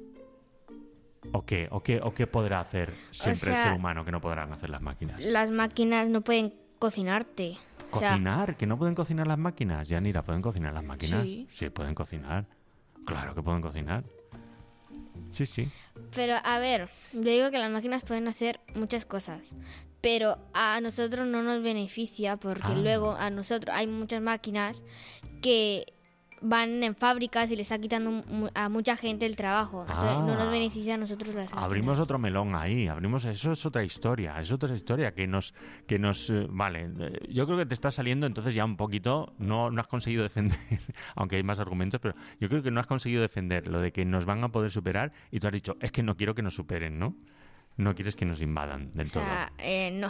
¿O qué, o qué, o qué podrá hacer siempre o sea, el ser humano que no podrán hacer las máquinas? Las máquinas no pueden cocinarte. ¿Cocinar? O sea, ¿que no pueden cocinar las máquinas? Yanira, ¿pueden cocinar las máquinas? Sí. Sí, pueden cocinar. Claro que pueden cocinar. Sí, sí. Pero, a ver, yo digo que las máquinas pueden hacer muchas cosas, pero a nosotros no nos beneficia porque ah. luego a nosotros hay muchas máquinas que van en fábricas y le están quitando a mucha gente el trabajo. Entonces ah. no nos beneficia a nosotros las máquinas. Abrimos otro melón ahí, abrimos eso es otra historia, es otra historia que nos que nos eh, vale, yo creo que te está saliendo entonces ya un poquito, no no has conseguido defender, aunque hay más argumentos, pero yo creo que no has conseguido defender lo de que nos van a poder superar y tú has dicho, es que no quiero que nos superen, ¿no? No quieres que nos invadan del o sea, todo. Eh, no.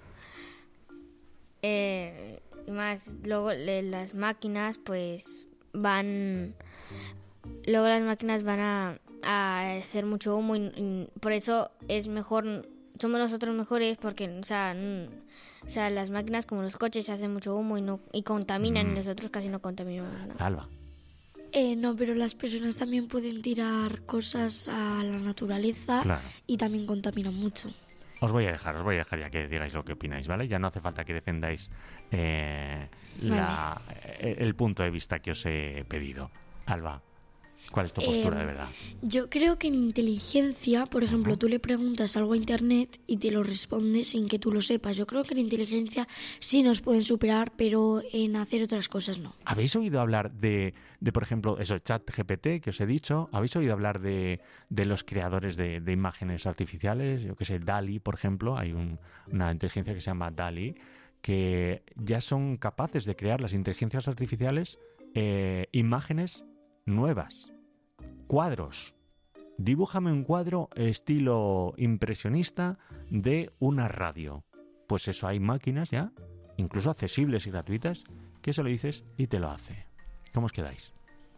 Eh, y más luego le, las máquinas pues van luego las máquinas van a, a hacer mucho humo y, y por eso es mejor, somos nosotros mejores porque o sea, n- o sea las máquinas como los coches hacen mucho humo y no y contaminan mm. y nosotros casi no contaminamos nada. Alba. Eh, no, pero las personas también pueden tirar cosas a la naturaleza Claro. y también contaminan mucho. Os voy a dejar, os voy a dejar ya que digáis lo que opináis, ¿vale? Ya no hace falta que defendáis eh, la, eh, el punto de vista que os he pedido. Alba, ¿cuál es tu postura Eh, de verdad? Yo creo que en inteligencia, por ejemplo, tú le preguntas algo a internet y te lo responde sin que tú lo sepas. Yo creo que en inteligencia sí nos pueden superar, pero en hacer otras cosas no. ¿Habéis oído hablar de, de por ejemplo, eso, ChatGPT que os he dicho? ¿Habéis oído hablar de, de los creadores de, de imágenes artificiales? Yo que sé, DALL-E, por ejemplo. Hay un- una inteligencia que se llama DALL-E, que ya son capaces de crear las inteligencias artificiales eh, imágenes nuevas, cuadros. Dibújame un cuadro estilo impresionista de una radio. Pues eso, hay máquinas ya, incluso accesibles y gratuitas, que se lo dices y te lo hace. ¿Cómo os quedáis?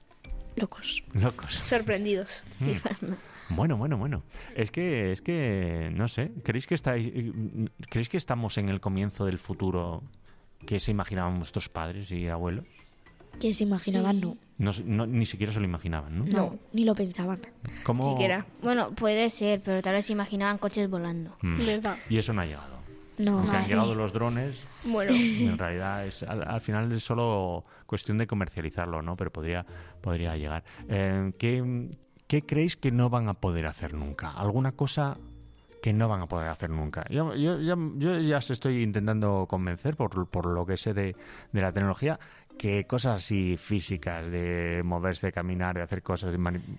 Locos. Locos. Sorprendidos. Mm. Bueno, bueno, bueno. Es que, es que, no sé, ¿creéis que estáis, creéis que estamos en el comienzo del futuro que se imaginaban vuestros padres y abuelos? Que se imaginaban, Sí. no. No, no, ni siquiera se lo imaginaban, ¿no? No, ni lo pensaban. ¿Cómo? Bueno, puede ser, pero tal vez se imaginaban coches volando. Mm. Y eso no ha llegado. No. Aunque han Ay. llegado los drones, Bueno. en realidad es, al, al final es solo cuestión de comercializarlo, ¿no? Pero podría, podría llegar. Eh, ¿qué, ¿Qué creéis que no van a poder hacer nunca? ¿Alguna cosa que no van a poder hacer nunca? Yo, yo, ya, yo ya os estoy intentando convencer, por, por lo que sé de, de la tecnología, que cosas así físicas, de moverse, de caminar, de hacer cosas, de mani-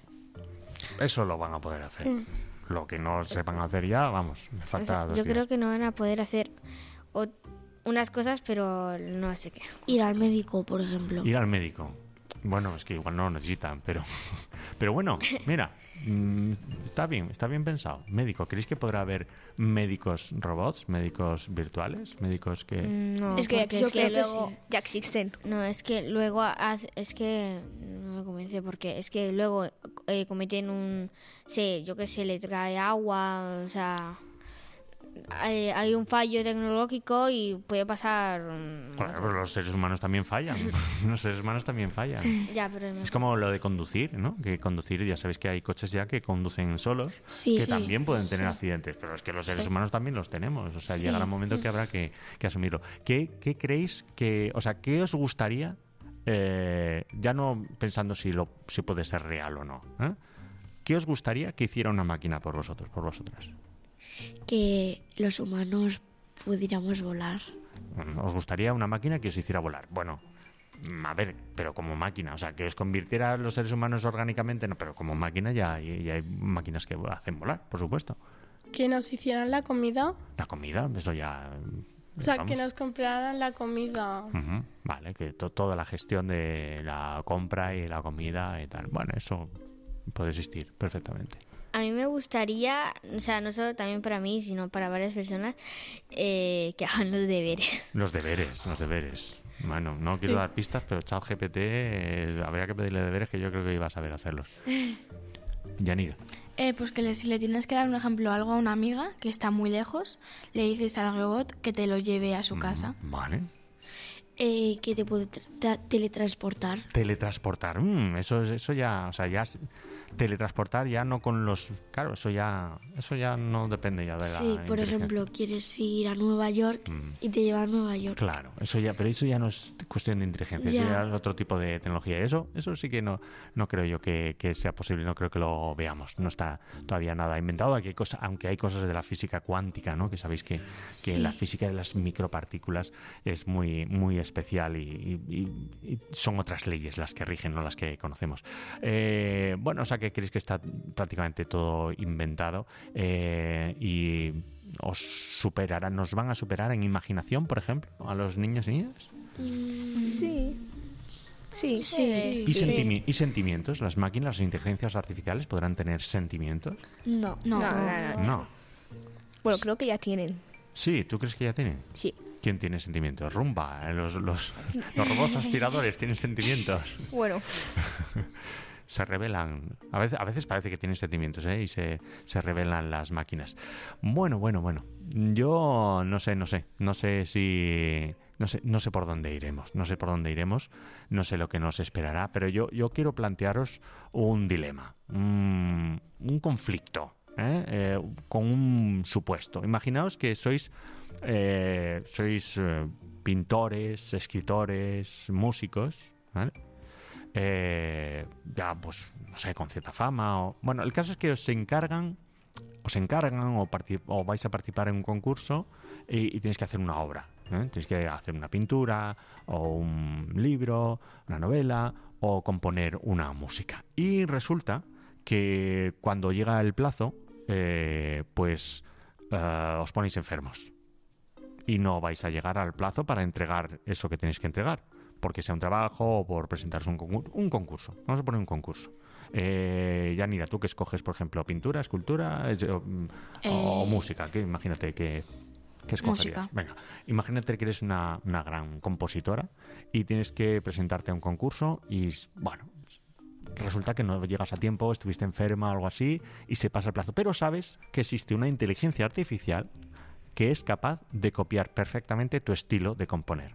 eso lo van a poder hacer. Mm. Lo que no sepan hacer ya, vamos, me O falta sea, dos yo días. creo que no van a poder hacer o- unas cosas, pero no sé qué. Ir al médico, por ejemplo. Ir al médico. Bueno, es que igual no lo necesitan, pero pero bueno, mira, mm, está bien, está bien pensado. Médico, ¿creéis que podrá haber médicos robots, médicos virtuales, médicos que No, Es que porque yo es que creo que luego sí, ya existen. no es que luego haz- es que no me convence porque es que luego eh, cometen un sé, yo que sé, le trae agua, o sea, hay, hay un fallo tecnológico y puede pasar mm, Bueno, pero los seres humanos también fallan. Los seres humanos también fallan. ya, pero no. Es como lo de conducir, ¿no? Que conducir, ya sabéis que hay coches ya que conducen solos, Sí, que sí, también pueden sí. tener accidentes, pero es que los seres Sí. humanos también los tenemos. O sea, Sí. llegará un momento que habrá que, que asumirlo. ¿Qué, qué creéis que, o sea, qué os gustaría, eh, ya no pensando si lo si puede ser real o no, ¿eh? ¿Qué os gustaría que hiciera una máquina por vosotros, por vosotras? Que los humanos pudiéramos volar. ¿Os gustaría una máquina que os hiciera volar? Bueno, mm, a ver, pero como máquina, o sea, que os convirtiera a los seres humanos orgánicamente, no, pero como máquina ya hay, ya hay máquinas que hacen volar, por supuesto. Que nos hicieran la comida. La comida, eso ya... O sea, vamos. que nos compraran la comida. Ujú, vale, que to- toda la gestión de la compra y la comida y tal. Bueno, eso puede existir perfectamente. A mí me gustaría, o sea, no solo también para mí, sino para varias personas, eh, que hagan los deberes. Los deberes, los deberes. Bueno, no quiero dar pistas, pero ChatGPT eh, habría que pedirle deberes que yo creo que iba a saber hacerlos. Yanira. Eh, pues que le- si le tienes que dar un ejemplo algo a una amiga que está muy lejos, le dices al robot que te lo lleve a su casa. Vale. Eh, que te puede tra- tra- teletransportar. Teletransportar, mm, eso es- eso ya, o sea, ya es- teletransportar ya no con los, claro, eso ya, eso ya no depende ya de la Sí, por inteligencia. ejemplo, quieres ir a Nueva York Mm. y te lleva a Nueva York. Claro, eso ya, pero eso ya no es cuestión de inteligencia, Ya. eso ya es otro tipo de tecnología. Eso, eso sí que no, no creo yo que, que sea posible, no creo que lo veamos. No está todavía nada inventado. Aquí hay cosa, aunque hay cosas de la física cuántica, ¿no? Que sabéis que, que Sí. la física de las micropartículas es muy, muy especial y, y- y- y son otras leyes las que rigen, no las que conocemos. Eh, bueno, o sea que creéis que está prácticamente todo inventado eh, y os superarán, nos van a superar en imaginación, por ejemplo, a los niños y niñas. Sí. Sí. Sí. ¿Y, sentimi- ¿Y sentimientos? ¿Las máquinas, las inteligencias artificiales podrán tener sentimientos? No. No, no, no, no. No. Bueno, creo que ya tienen. Sí, ¿tú crees que ya tienen? Sí. ¿Quién tiene sentimientos? Rumba, eh, los, los, los robots aspiradores tienen sentimientos. Bueno. Se revelan. A veces, a veces parece que tienen sentimientos, ¿eh? Y se, se revelan las máquinas. Bueno, bueno, bueno. Yo no sé, no sé. No sé si no sé, no sé por dónde iremos, no sé por dónde iremos, no sé lo que nos esperará, pero yo, yo quiero plantearos un dilema, un, un conflicto, ¿eh? Eh, con un supuesto. Imaginaos que sois, eh, sois eh, pintores, escritores, músicos, ¿vale? Eh, ya, pues, no sé, con cierta fama. O, bueno, el caso es que os encargan, os encargan o, particip- o vais a participar en un concurso y, y tienes que hacer una obra. ¿eh? Tienes que hacer una pintura o un libro, una novela o componer una música. Y resulta que cuando llega el plazo, eh, pues uh, os ponéis enfermos y no vais a llegar al plazo para entregar eso que tenéis que entregar, porque sea un trabajo o por presentaros un, concurso, un concurso. Vamos a poner un concurso. Eh, Yanira, ¿tú qué escoges, por ejemplo? ¿Pintura, escultura eh, o, eh, o música? ¿Qué, imagínate que... ¿Qué escogerías? Música. Venga, imagínate que eres una, una gran compositora y tienes que presentarte a un concurso y, bueno, resulta que no llegas a tiempo, estuviste enferma o algo así y se pasa el plazo. Pero sabes que existe una inteligencia artificial que es capaz de copiar perfectamente tu estilo de componer.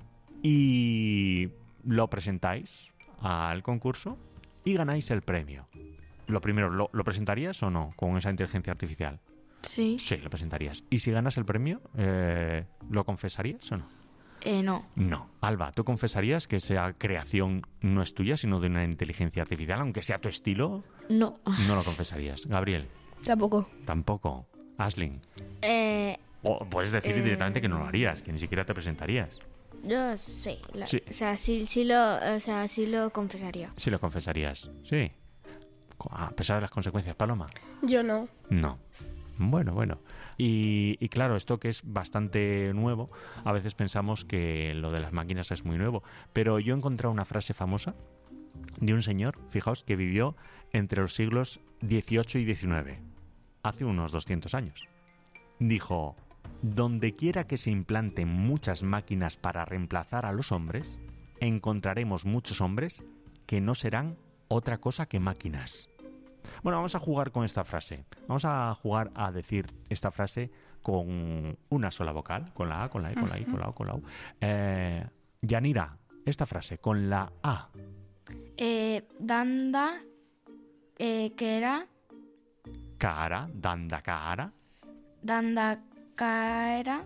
Y lo presentáis al concurso y ganáis el premio. Lo primero, ¿lo, lo presentarías o no con esa inteligencia artificial? Sí. Sí, lo presentarías. ¿Y si ganas el premio, eh, lo confesarías o no? Eh, no. No. Alba, ¿tú confesarías que esa creación no es tuya, sino de una inteligencia artificial, aunque sea tu estilo? No. No lo confesarías. Gabriel. Tampoco. Tampoco. Aslin. Eh, o puedes decir eh, directamente que no lo harías, que ni siquiera te presentarías. Yo sí, la, sí. O sea, sí, sí lo, o sea, sí lo confesaría. Sí lo confesarías, sí. A pesar de las consecuencias, Paloma. Yo no. No. Bueno, bueno. Y, y claro, esto que es bastante nuevo, a veces pensamos que lo de las máquinas es muy nuevo, pero yo he encontrado una frase famosa de un señor, fijaos, que vivió entre los siglos dieciocho y diecinueve, hace unos doscientos años. Dijo: donde quiera que se implanten muchas máquinas para reemplazar a los hombres, encontraremos muchos hombres que no serán otra cosa que máquinas. Bueno, vamos a jugar con esta frase. Vamos a jugar a decir esta frase con una sola vocal, con la A, con la E, con la I, con la O, con la U. Eh, Yanira, esta frase con la A. Eh, danda, eh, que era... Cara, danda cara. Danda cara,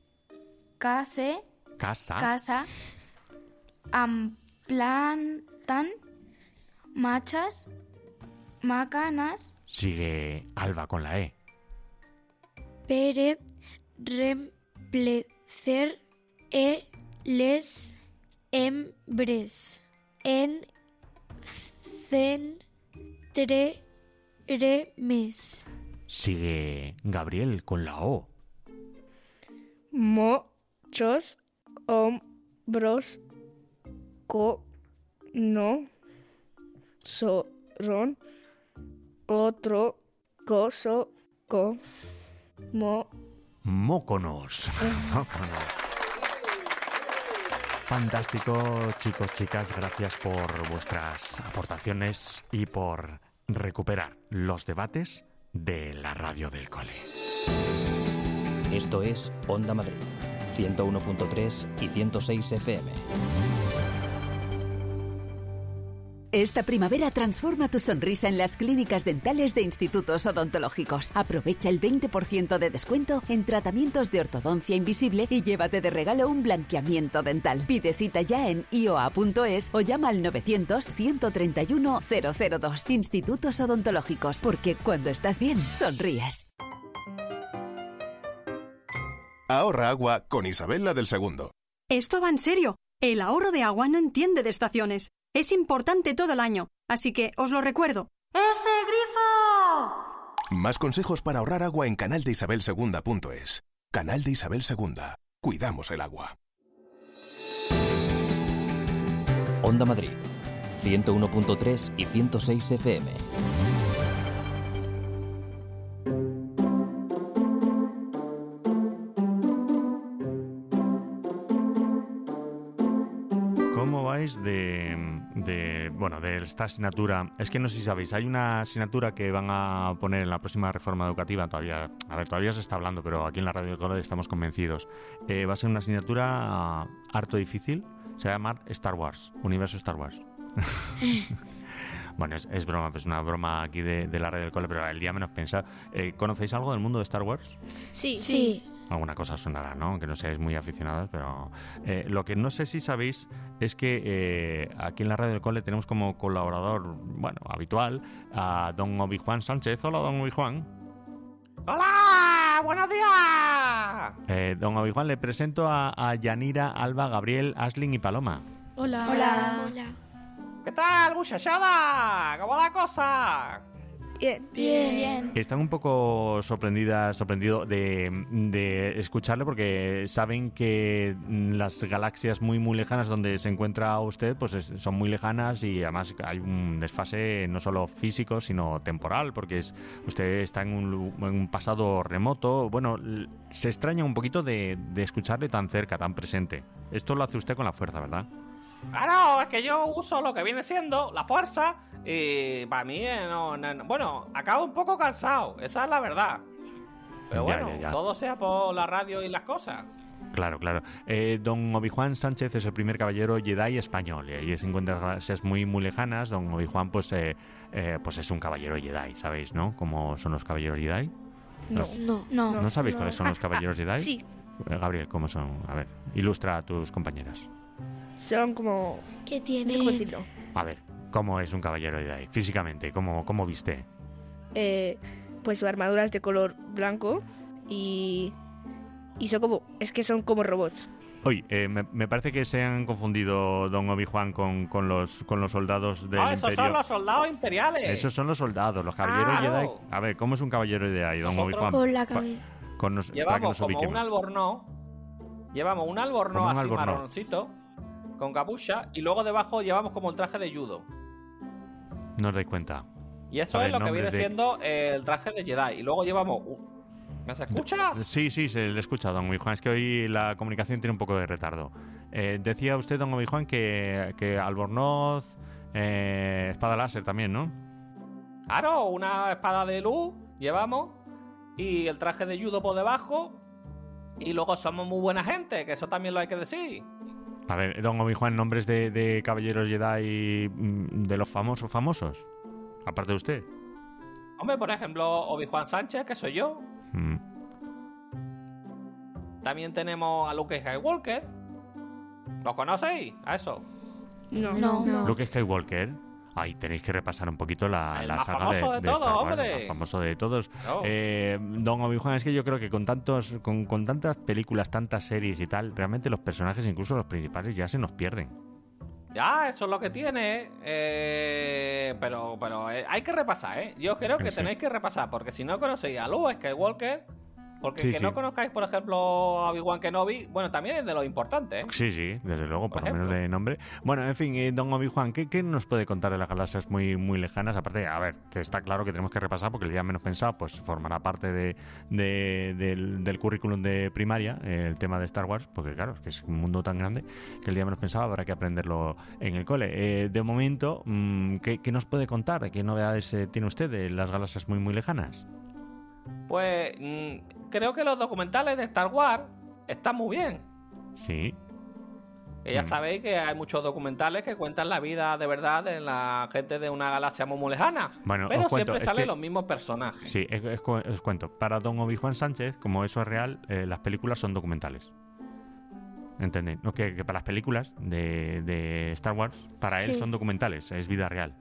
case, casa, casa, amplantan, machas, macanas. Sigue Alba con la E. Pere, remplecer, e, les, embres, en, cen, tre, remes. Sigue Gabriel con la O. Muchos hombros co no son otro coso co mo móconos. Móconos. Fantástico, chicos, chicas, gracias por vuestras aportaciones y por recuperar los debates de la radio del cole. Esto es Onda Madrid, ciento uno punto tres y ciento seis F M. Esta primavera transforma tu sonrisa en las clínicas dentales de Institutos Odontológicos. Aprovecha el veinte por ciento de descuento en tratamientos de ortodoncia invisible y llévate de regalo un blanqueamiento dental. Pide cita ya en i o a punto es o llama al novecientos, ciento treinta y uno, cero cero dos. Institutos Odontológicos, porque cuando estás bien, sonríes. Ahorra agua con Isabel la del Segundo. Esto va en serio. El ahorro de agua no entiende de estaciones. Es importante todo el año, así que os lo recuerdo. ¡Ese grifo! Más consejos para ahorrar agua en canal de isabel segunda punto es. Canal de Isabel Segunda. Cuidamos el agua. Onda Madrid, ciento uno punto tres y ciento seis F M. ¿Cómo vais de, de, bueno, de esta asignatura? Es que no sé si sabéis, hay una asignatura que van a poner en la próxima reforma educativa, todavía, a ver, todavía se está hablando, pero aquí en la Radio del Cole estamos convencidos. Eh, va a ser una asignatura harto difícil, se va a llamar Star Wars, Universo Star Wars. Bueno, es, es broma, pues una broma aquí de, de la red del cole, pero el día menos pensado. Eh, ¿Conocéis algo del mundo de Star Wars? Sí. Sí. Alguna cosa sonará, ¿no? Aunque no seáis muy aficionados, pero... Eh, lo que no sé si sabéis es que eh, aquí en la red del cole tenemos como colaborador, bueno, habitual, a don Obi-Juan Sánchez. Hola, don Obi-Juan. ¡Hola! ¡Buenos días! Eh, don Obi-Juan, le presento a, a Yanira, Alba, Gabriel, Aslin y Paloma. Hola. Hola. Hola. ¿Qué tal, muchachada? ¿Cómo va la cosa? Bien. Bien. Bien. Están un poco sorprendidas, sorprendido de, de escucharle porque saben que las galaxias muy muy lejanas donde se encuentra usted pues es, son muy lejanas y además hay un desfase no solo físico sino temporal porque es, usted está en un, en un pasado remoto. Bueno, se extraña un poquito de, de escucharle tan cerca, tan presente. Esto lo hace usted con la fuerza, ¿verdad? Claro, es que yo uso lo que viene siendo la fuerza y para mí, eh, no, no, no, bueno, acabo un poco cansado, esa es la verdad. Pero Ya, bueno, ya, ya. todo sea por la radio y las cosas. Claro, claro. Eh, don Obi-Juan Sánchez es el primer caballero Jedi español y ahí se encuentran galaxias muy muy lejanas. Don Obi-Juan pues, eh, eh, pues es un caballero Jedi, ¿sabéis, no? ¿Cómo son los caballeros Jedi? No, Los- no, no. ¿No sabéis cuáles son los caballeros Jedi? Sí. Eh, Gabriel, ¿cómo son? A ver, ilustra a tus compañeras. Son como... ¿Qué no tiene? sé cómo decirlo. A ver, ¿cómo es un caballero Jedi? Físicamente, ¿cómo, cómo viste? Eh, pues su armadura es de color blanco y... Y son como... Es que son como robots. Oye, eh, me, me parece que se han confundido don Obi-Juan con, con, los, con los soldados del Ah, esos Imperio. son los soldados imperiales. Esos son los soldados, los caballeros Ah, Jedi. no. A ver, ¿cómo es un caballero Jedi, don Nosotros- Obi-Juan? Con la Pa- cabeza. con nos- para que Llevamos nos como ubiquemos. un albornoz. Llevamos un albornoz Como un así albornoz. marroncito, con capucha, y luego debajo llevamos como el traje de judo. No os dais cuenta. Y eso A ver, es lo que nombres viene de- siendo eh, el traje de Jedi. Y luego llevamos... un- ¿Me se escucha? Sí, sí, se le escucha, don Obi-Juan. Es que hoy la comunicación tiene un poco de retardo. Eh, decía usted, don Obi-Juan, que, que albornoz, eh, espada láser también, ¿no? Claro, una espada de luz llevamos, y el traje de judo por debajo, y luego somos muy buena gente, que eso también lo hay que decir. A ver, don Obi-Juan, nombres de, de caballeros Jedi mm, de los famosos famosos. Aparte de usted. Hombre, por ejemplo, Obi-Juan Sánchez, que soy yo. Mm. También tenemos a Luke Skywalker. ¿Lo conocéis? A eso. No. No. No. Luke Skywalker. Ahí tenéis que repasar un poquito la, El la más saga famoso de, de de todos, Star Wars, hombre. el más famoso de todos. Oh. Eh, don Obi-Juan, es que yo creo que con tantos, con, con tantas películas, tantas series y tal, realmente los personajes, incluso los principales, ya se nos pierden. Ya, eso es lo que tiene. eh, pero pero eh, hay que repasar, ¿eh? Yo creo que Sí. tenéis que repasar, porque si no conocéis a Luke Skywalker, porque Sí, que sí. no conozcáis, por ejemplo, a Obi-Wan Kenobi, bueno, también es de lo importante, ¿eh? Sí, sí, desde luego, por, Por lo menos ejemplo. de nombre. Bueno, en fin, eh, don Obi-Juan, ¿qué, ¿qué nos puede contar de las galaxias muy, muy lejanas? Aparte, a ver, que está claro que tenemos que repasar porque el día menos pensado pues formará parte de, de- del, del currículum de primaria, eh, el tema de Star Wars, porque claro, es que es un mundo tan grande que el día menos pensado habrá que aprenderlo en el cole. Eh, de momento, mm, ¿qué, ¿qué nos puede contar? ¿Qué novedades eh, tiene usted de las galaxias muy, muy lejanas? Pues mm, creo que los documentales de Star Wars están muy bien. Sí. Que ya Mm. sabéis que hay muchos documentales que cuentan la vida de verdad de la gente de una galaxia muy, muy lejana. Bueno, pero os cuento, siempre es salen que- los mismos personajes. Sí, es- es cu- os cuento. Para don Obi-Juan Sánchez, como eso es real, eh, las películas son documentales. ¿Entendéis? No, que, que para las películas de, de Star Wars, para él Sí. son documentales, es vida real.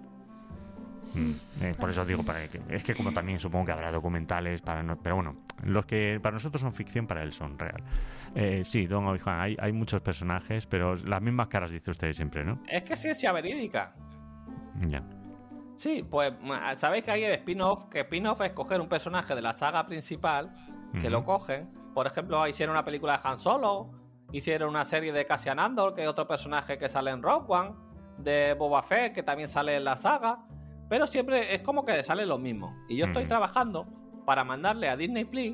Mm, eh, por eso digo, para que, es que como también supongo que habrá documentales, para no- pero bueno, los que para nosotros son ficción, para él son real. Eh, sí, don Obi-Juan, hay, hay muchos personajes, pero las mismas caras dice usted siempre, ¿no? Es que es ciencia verídica. Ya. Sí, pues ma- sabéis que hay el spin-off, que spin-off es coger un personaje de la saga principal, que Ujú. lo cogen. Por ejemplo, hicieron una película de Han Solo, hicieron una serie de Cassian Andor, que es otro personaje que sale en Rogue One, de Boba Fett, que también sale en la saga, pero siempre es como que sale lo mismo. Y yo estoy Ujú. trabajando para mandarle a Disney Plus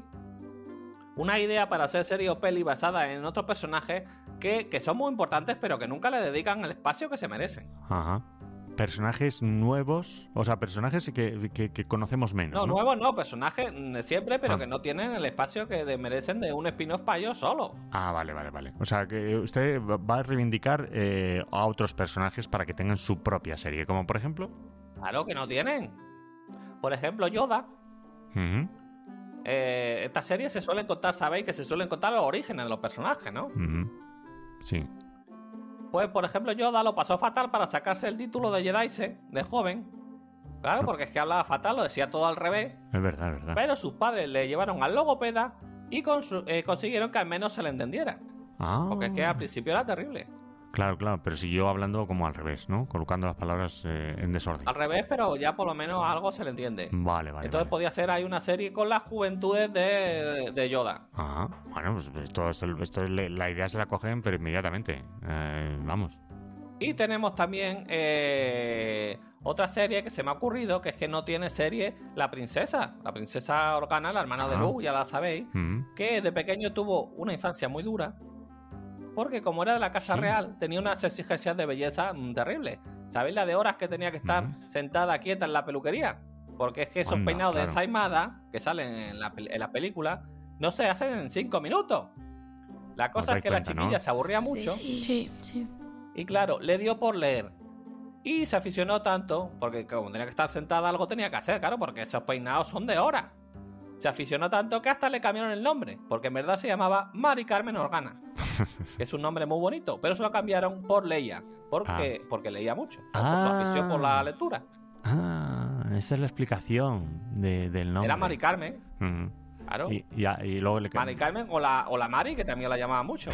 una idea para hacer serie o peli basada en otros personajes que, que son muy importantes, pero que nunca le dedican el espacio que se merecen. Ajá. Personajes nuevos, o sea, personajes que, que, que conocemos menos. No, No, nuevos no, personajes de siempre, pero Ah. que no tienen el espacio que de- merecen de un spin-off para ellos solo. Ah, vale, vale, vale. O sea, que usted va a reivindicar eh, a otros personajes para que tengan su propia serie, como por ejemplo... Claro que no tienen. Por ejemplo, Yoda. Ujú, Eh, estas series se suelen contar, sabéis que se suelen contar los orígenes de los personajes, ¿no? ujú. Sí. Pues, por ejemplo, Yoda lo pasó fatal para sacarse el título de Jedi de joven. Claro, porque es que hablaba fatal, lo decía todo al revés. Es verdad, es verdad. Pero sus padres le llevaron al logopeda y consu- eh, consiguieron que al menos se le entendiera. Ah, Porque es que al principio era terrible. claro, claro, pero siguió hablando como al revés, ¿no? Colocando las palabras eh, en desorden. Al revés, pero ya por lo menos algo se le entiende. Vale, vale, Entonces vale. podía ser ahí una serie con las juventudes de, de Yoda. Ah, bueno, pues esto es, el- esto es le- la idea se la cogen, pero inmediatamente. Eh, vamos. Y tenemos también eh, otra serie que se me ha ocurrido, que es que no tiene serie La Princesa. La Princesa Organa, la hermana de Ah. Luke, ya la sabéis, Mm. que de pequeño tuvo una infancia muy dura, porque como era de la Casa Sí. Real, tenía unas exigencias de belleza mm, terribles. ¿Sabéis la de horas que tenía que estar sentada quieta en la peluquería? Porque es que esos Anda, peinados claro. de ensaimada que salen en la, pel- en la película no se hacen en cinco minutos. La cosa dais es que la cuenta, ¿no? chiquilla se aburría mucho. Sí, sí, sí. Y claro, le dio por leer. Y se aficionó tanto, porque como tenía que estar sentada, algo tenía que hacer, claro, porque esos peinados son de horas. Se aficionó tanto que hasta le cambiaron el nombre, porque en verdad se llamaba Mari Carmen Organa, que es un nombre muy bonito, pero se lo cambiaron por Leia, porque, porque leía mucho, por su Ah. afición por la lectura. Ah, esa es la explicación de- del nombre. Era Mari Carmen, Ujú. claro. Y, ya- y luego le, Mari Carmen o la, o la Mari, que también la llamaba mucho.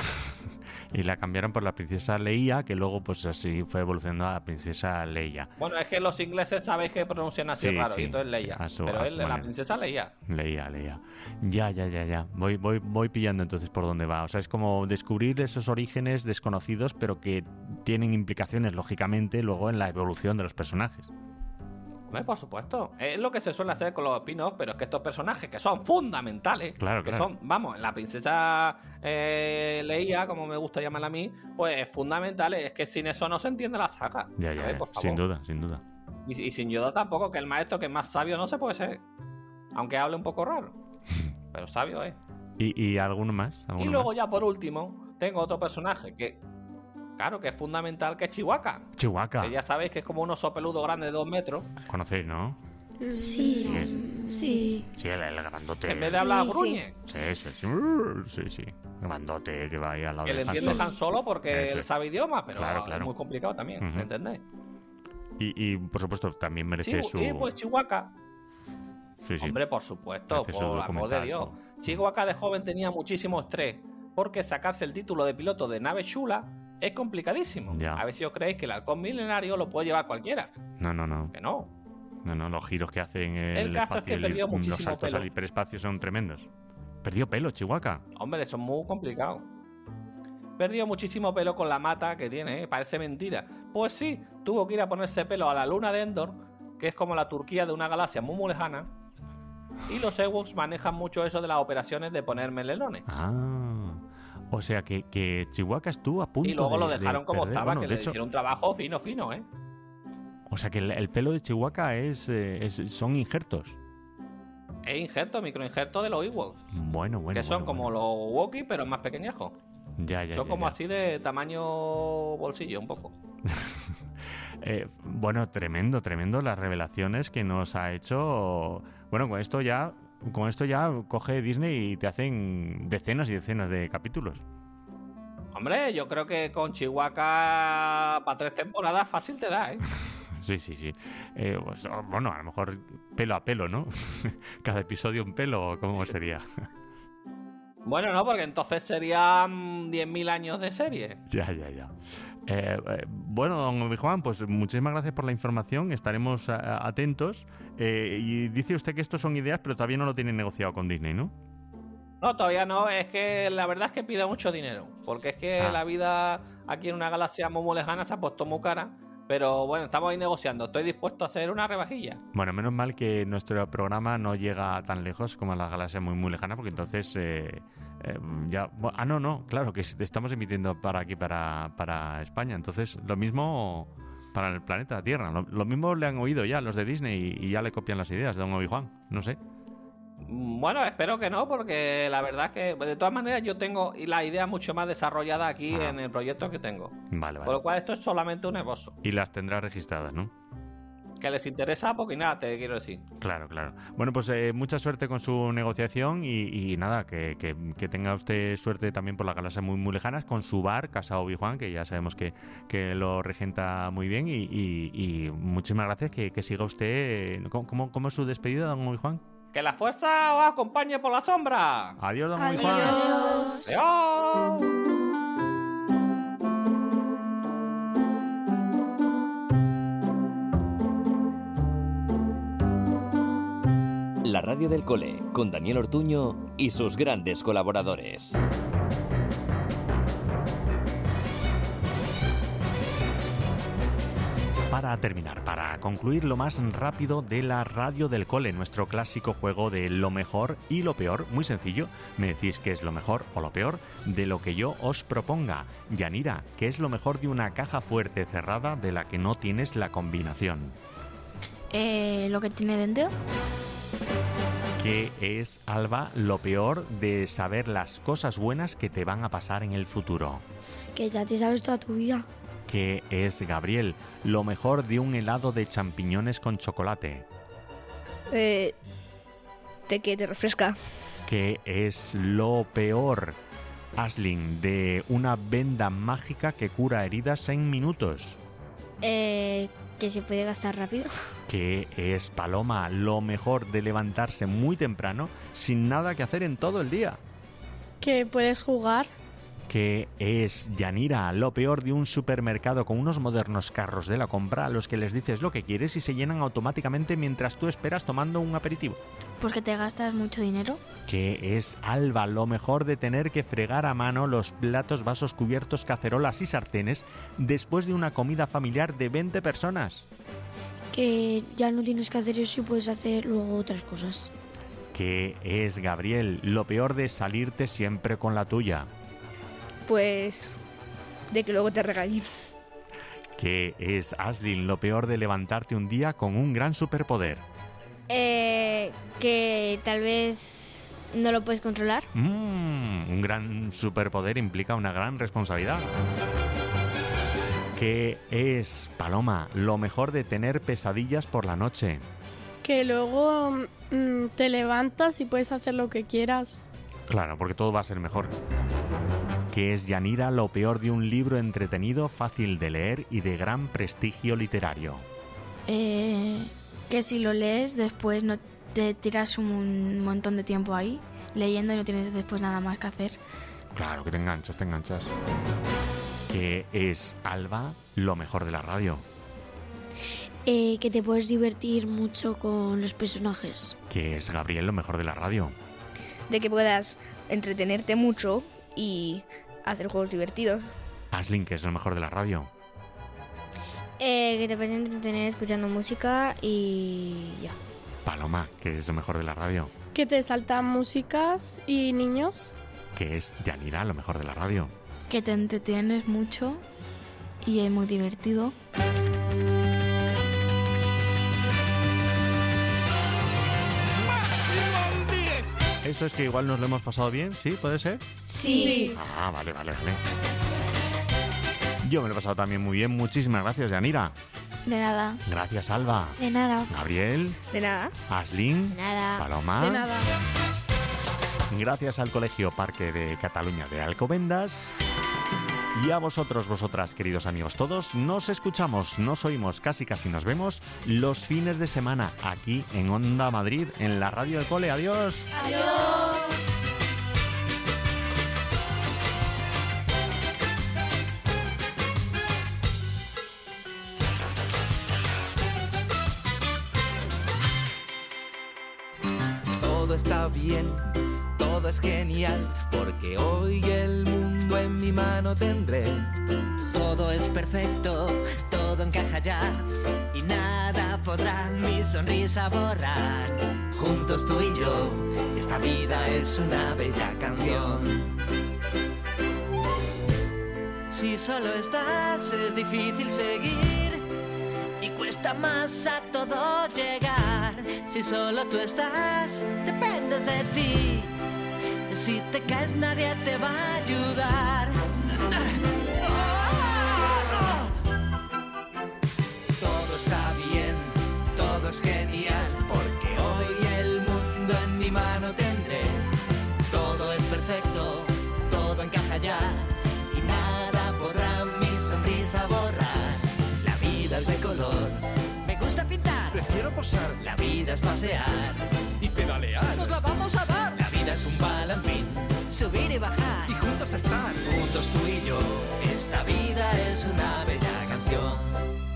y la cambiaron por la princesa Leia, que luego pues así fue evolucionando a la princesa Leia. Bueno, es que los ingleses sabéis que pronuncian así Sí, raro, sí, y entonces Leia. a su- Pero a él, su la manera. princesa Leia. Leía, leía. Ya, ya, ya, ya. Voy, voy, voy pillando entonces por dónde va. O sea, es como descubrir esos orígenes desconocidos, pero que tienen implicaciones, lógicamente, luego en la evolución de los personajes. Hombre, por supuesto. Es lo que se suele hacer con los spin-offs, pero es que estos personajes que son fundamentales, Claro, que claro. son, vamos, la princesa eh, Leia, como me gusta llamarla a mí, pues fundamentales. Es que sin eso no se entiende la saga. Ya, A ya, ver, ya. por favor. Sin duda, sin duda. Y, y sin Yoda tampoco, que el maestro que es más sabio no se puede ser. Aunque hable un poco raro. Pero sabio es. ¿Y, y alguno más? Y ¿Alguno luego más? ya por último, tengo otro personaje que, claro, que es fundamental, que es Chihuahua. Chihuahua. Que ya sabéis que es como un oso peludo grande de dos metros. ¿Conocéis, no? Sí, sí. Sí, el, el grandote. En vez de hablar, gruñe. Sí, sí, sí. Sí, sí. Grandote que va ahí al lado Que le de Han entiende Solo. Han Solo porque Eso él es. sabe idiomas, pero Claro, es claro. muy complicado también, Ujú. ¿me entendéis? Y, y, por supuesto, también merece Chihu- su... Y pues Chihuahua, Sí, sí. hombre, por supuesto, Merece su por amor de documental, Dios. Chihuahua de joven tenía muchísimo estrés, porque sacarse el título de piloto de nave chula es complicadísimo. Ya. A ver si os creéis que el halcón milenario lo puede llevar cualquiera. No, no, no. Que no. No, no, los giros que hacen en El el, caso es espacio, que perdió los muchísimo saltos pelo. al hiperespacio son tremendos. Perdió pelo, Chihuahua. Hombre, eso es muy complicado. Perdió muchísimo pelo con la mata que tiene, ¿eh? Parece mentira. Pues sí, tuvo que ir a ponerse pelo a la luna de Endor, que es como la Turquía de una galaxia muy, muy lejana. Y los Ewoks manejan mucho eso de las operaciones de poner melelones. Ah. O sea que, que Chihuahua estuvo a punto Y luego de- lo de dejaron como perder- estaba, bueno, que de le hecho, hicieron un trabajo fino, fino, ¿eh? O sea que el, el pelo de Chihuahua es, eh, es- son injertos. Es injerto, microinjerto de los Ewoks. Bueno, bueno. que son bueno, como bueno. los Wookiees, pero más pequeñejos. Ya, ya, son ya, como ya. así de tamaño bolsillo, un poco. Eh, bueno, tremendo, tremendo las revelaciones que nos ha hecho. Bueno, con esto ya, con esto ya coge Disney y te hacen decenas y decenas de capítulos. Hombre, yo creo que con Chihuahua para tres temporadas fácil te da, ¿eh? Sí, sí, sí. Eh, pues, oh, bueno, a lo mejor pelo a pelo, ¿no? Cada episodio un pelo, ¿cómo sería? Bueno, no, porque entonces serían diez mil años de serie. Ya, ya, ya. Eh, eh, bueno, don Juan, pues muchísimas gracias por la información. Estaremos a- atentos. Eh, y dice usted que estos son ideas, pero todavía no lo tienen negociado con Disney, ¿no? No, todavía no, es que la verdad es que pide mucho dinero, porque es que Ah. la vida aquí en una galaxia muy, muy lejana se ha puesto muy cara, pero bueno, estamos ahí negociando, estoy dispuesto a hacer una rebajilla. Bueno, menos mal que nuestro programa no llega tan lejos como a la galaxia muy, muy lejana, porque entonces eh, eh, ya... bu- Ah, no, no, claro, que estamos emitiendo para aquí, para, para España. Entonces, lo mismo para el planeta Tierra. Lo, lo mismo le han oído ya los de Disney y, y ya le copian las ideas de Don Obi-Wan. No sé. Bueno, espero que no, porque la verdad es que de todas maneras yo tengo la idea mucho más desarrollada aquí ah. en el proyecto que tengo. Vale, vale. Por lo cual esto es solamente un esbozo. Y las tendrás registradas, ¿no? Que les interesa porque nada, te quiero decir. Claro, claro. Bueno, pues eh, mucha suerte con su negociación y, y nada, que, que, que tenga usted suerte también por las galaxias muy, muy lejanas con su bar, Casa Obi-Wan, que ya sabemos que, que lo regenta muy bien y, y, y muchísimas gracias, que, que siga usted. ¿Cómo, ¿Cómo es su despedida, Don Obi-Wan? ¡Que la fuerza os acompañe por la sombra! ¡Adiós, Don Obi-Wan! ¡Adiós! ¡Adiós! La radio del cole, con Daniel Ortuño y sus grandes colaboradores. Para terminar, para concluir lo más rápido de la radio del cole, nuestro clásico juego de lo mejor y lo peor, muy sencillo, me decís qué es lo mejor o lo peor de lo que yo os proponga. Yanira, ¿qué es lo mejor de una caja fuerte cerrada de la que no tienes la combinación? Eh, lo que tiene dentro. ¿Qué es, Alba, lo peor de saber las cosas buenas que te van a pasar en el futuro? Que ya te sabes toda tu vida. ¿Qué es, Gabriel, lo mejor de un helado de champiñones con chocolate? Eh, de que te refresca. ¿Qué es lo peor, Aisling, de una venda mágica que cura heridas en minutos? Eh, que se puede gastar rápido. ¿Qué es, Paloma, lo mejor de levantarse muy temprano sin nada que hacer en todo el día? Que puedes jugar. ¿Qué es, Yanira, lo peor de un supermercado con unos modernos carros de la compra a los que les dices lo que quieres y se llenan automáticamente mientras tú esperas tomando un aperitivo? Porque te gastas mucho dinero. ¿Qué es, Alba, lo mejor de tener que fregar a mano los platos, vasos, cubiertos, cacerolas y sartenes después de una comida familiar de veinte personas? Que ya no tienes que hacer eso y puedes hacer luego otras cosas. ¿Qué es, Gabriel, lo peor de salirte siempre con la tuya? Pues de que luego te regañen. ¿Qué es, Aisling, lo peor de levantarte un día con un gran superpoder? Eh, que tal vez no lo puedes controlar. Mm, un gran superpoder implica una gran responsabilidad. ¿Qué es, Paloma, lo mejor de tener pesadillas por la noche? Que luego mmm, te levantas y puedes hacer lo que quieras. Claro, porque todo va a ser mejor. ¿Qué es, Yanira, lo peor de un libro entretenido, fácil de leer y de gran prestigio literario? Eh, que si lo lees después no te tiras un montón de tiempo ahí leyendo y no tienes después nada más que hacer. Claro, que te enganchas, te enganchas. ¿Qué es, Alba, lo mejor de la radio? Eh, que te puedes divertir mucho con los personajes. ¿Qué es, Gabriel, lo mejor de la radio? De que puedas entretenerte mucho y hacer juegos divertidos. Aisling, ¿qué es lo mejor de la radio? Eh, que te puedes entretener escuchando música y ya. Paloma, ¿qué es lo mejor de la radio? Que te saltan músicas y niños. ¿Qué es, Yanira, lo mejor de la radio? Que te entretienes mucho y es muy divertido. ¿Eso es que igual nos lo hemos pasado bien? ¿Sí? ¿Puede ser? Sí. Ah, vale, vale, vale. Yo me lo he pasado también muy bien. Muchísimas gracias, Yanira. De nada. Gracias, Alba. De nada. Gabriel. De nada. Aisling. De nada. Paloma. De nada. Gracias al Colegio Parque de Cataluña de Alcobendas. Y a vosotros, vosotras, queridos amigos todos, nos escuchamos, nos oímos, casi casi nos vemos los fines de semana aquí en Onda Madrid, en la radio del cole. ¡Adiós! ¡Adiós! Todo está bien, todo es genial, porque hoy el mundo en mi mano tendré. Todo es perfecto, todo encaja ya, y nada podrá mi sonrisa borrar. Juntos tú y yo, esta vida es una bella canción. Si solo estás es difícil seguir, Cuesta más a todo llegar. Si solo tú estás, dependes de ti. Si te caes nadie te va a ayudar. Todo está bien, todo es genial, porque hoy el mundo en mi mano tendré. Todo es perfecto, todo encaja ya, y nada podrá mi sonrisa borrar. La vida es de color, me gusta pintar, prefiero posar. La vida es pasear y pedalear. Nos la vamos a dar. La vida es un balancín, subir y bajar, y juntos estar. Juntos tú y yo, esta vida es una bella canción.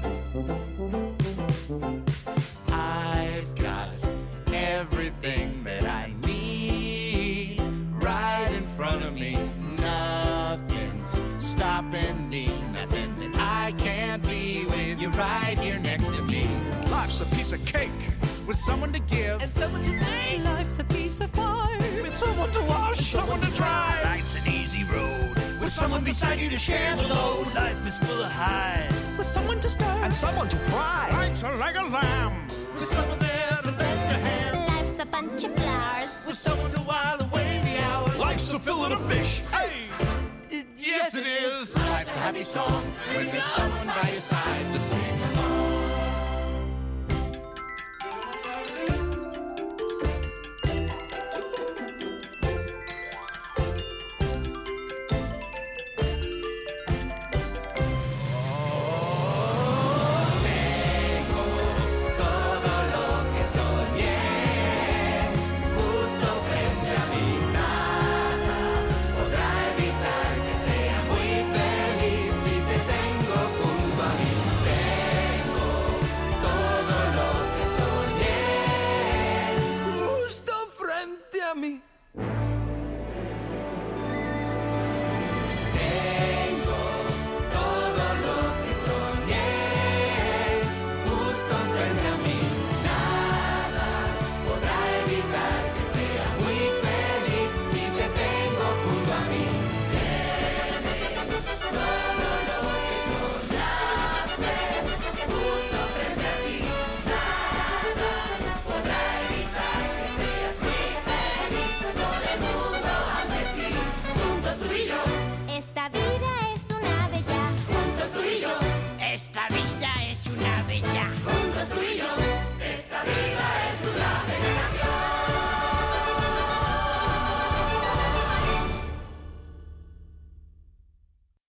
I've got everything that I need right in front of me. Nothing's stopping me, nothing that I can't be with you right here next to me. Life's a piece of cake with someone to give and someone to take. Life's a piece of pie with someone to wash, someone to dry. Life's an easy road with someone beside you to share the load. Life is full of highs with someone to stir and someone to fry. Life's like a lamb with someone there to lend a hand. Life's a bunch of flowers with someone to while away the hours. Life's a fillet of fish. Hey, yes it is. Life's a happy song when there's someone by your side to sing along.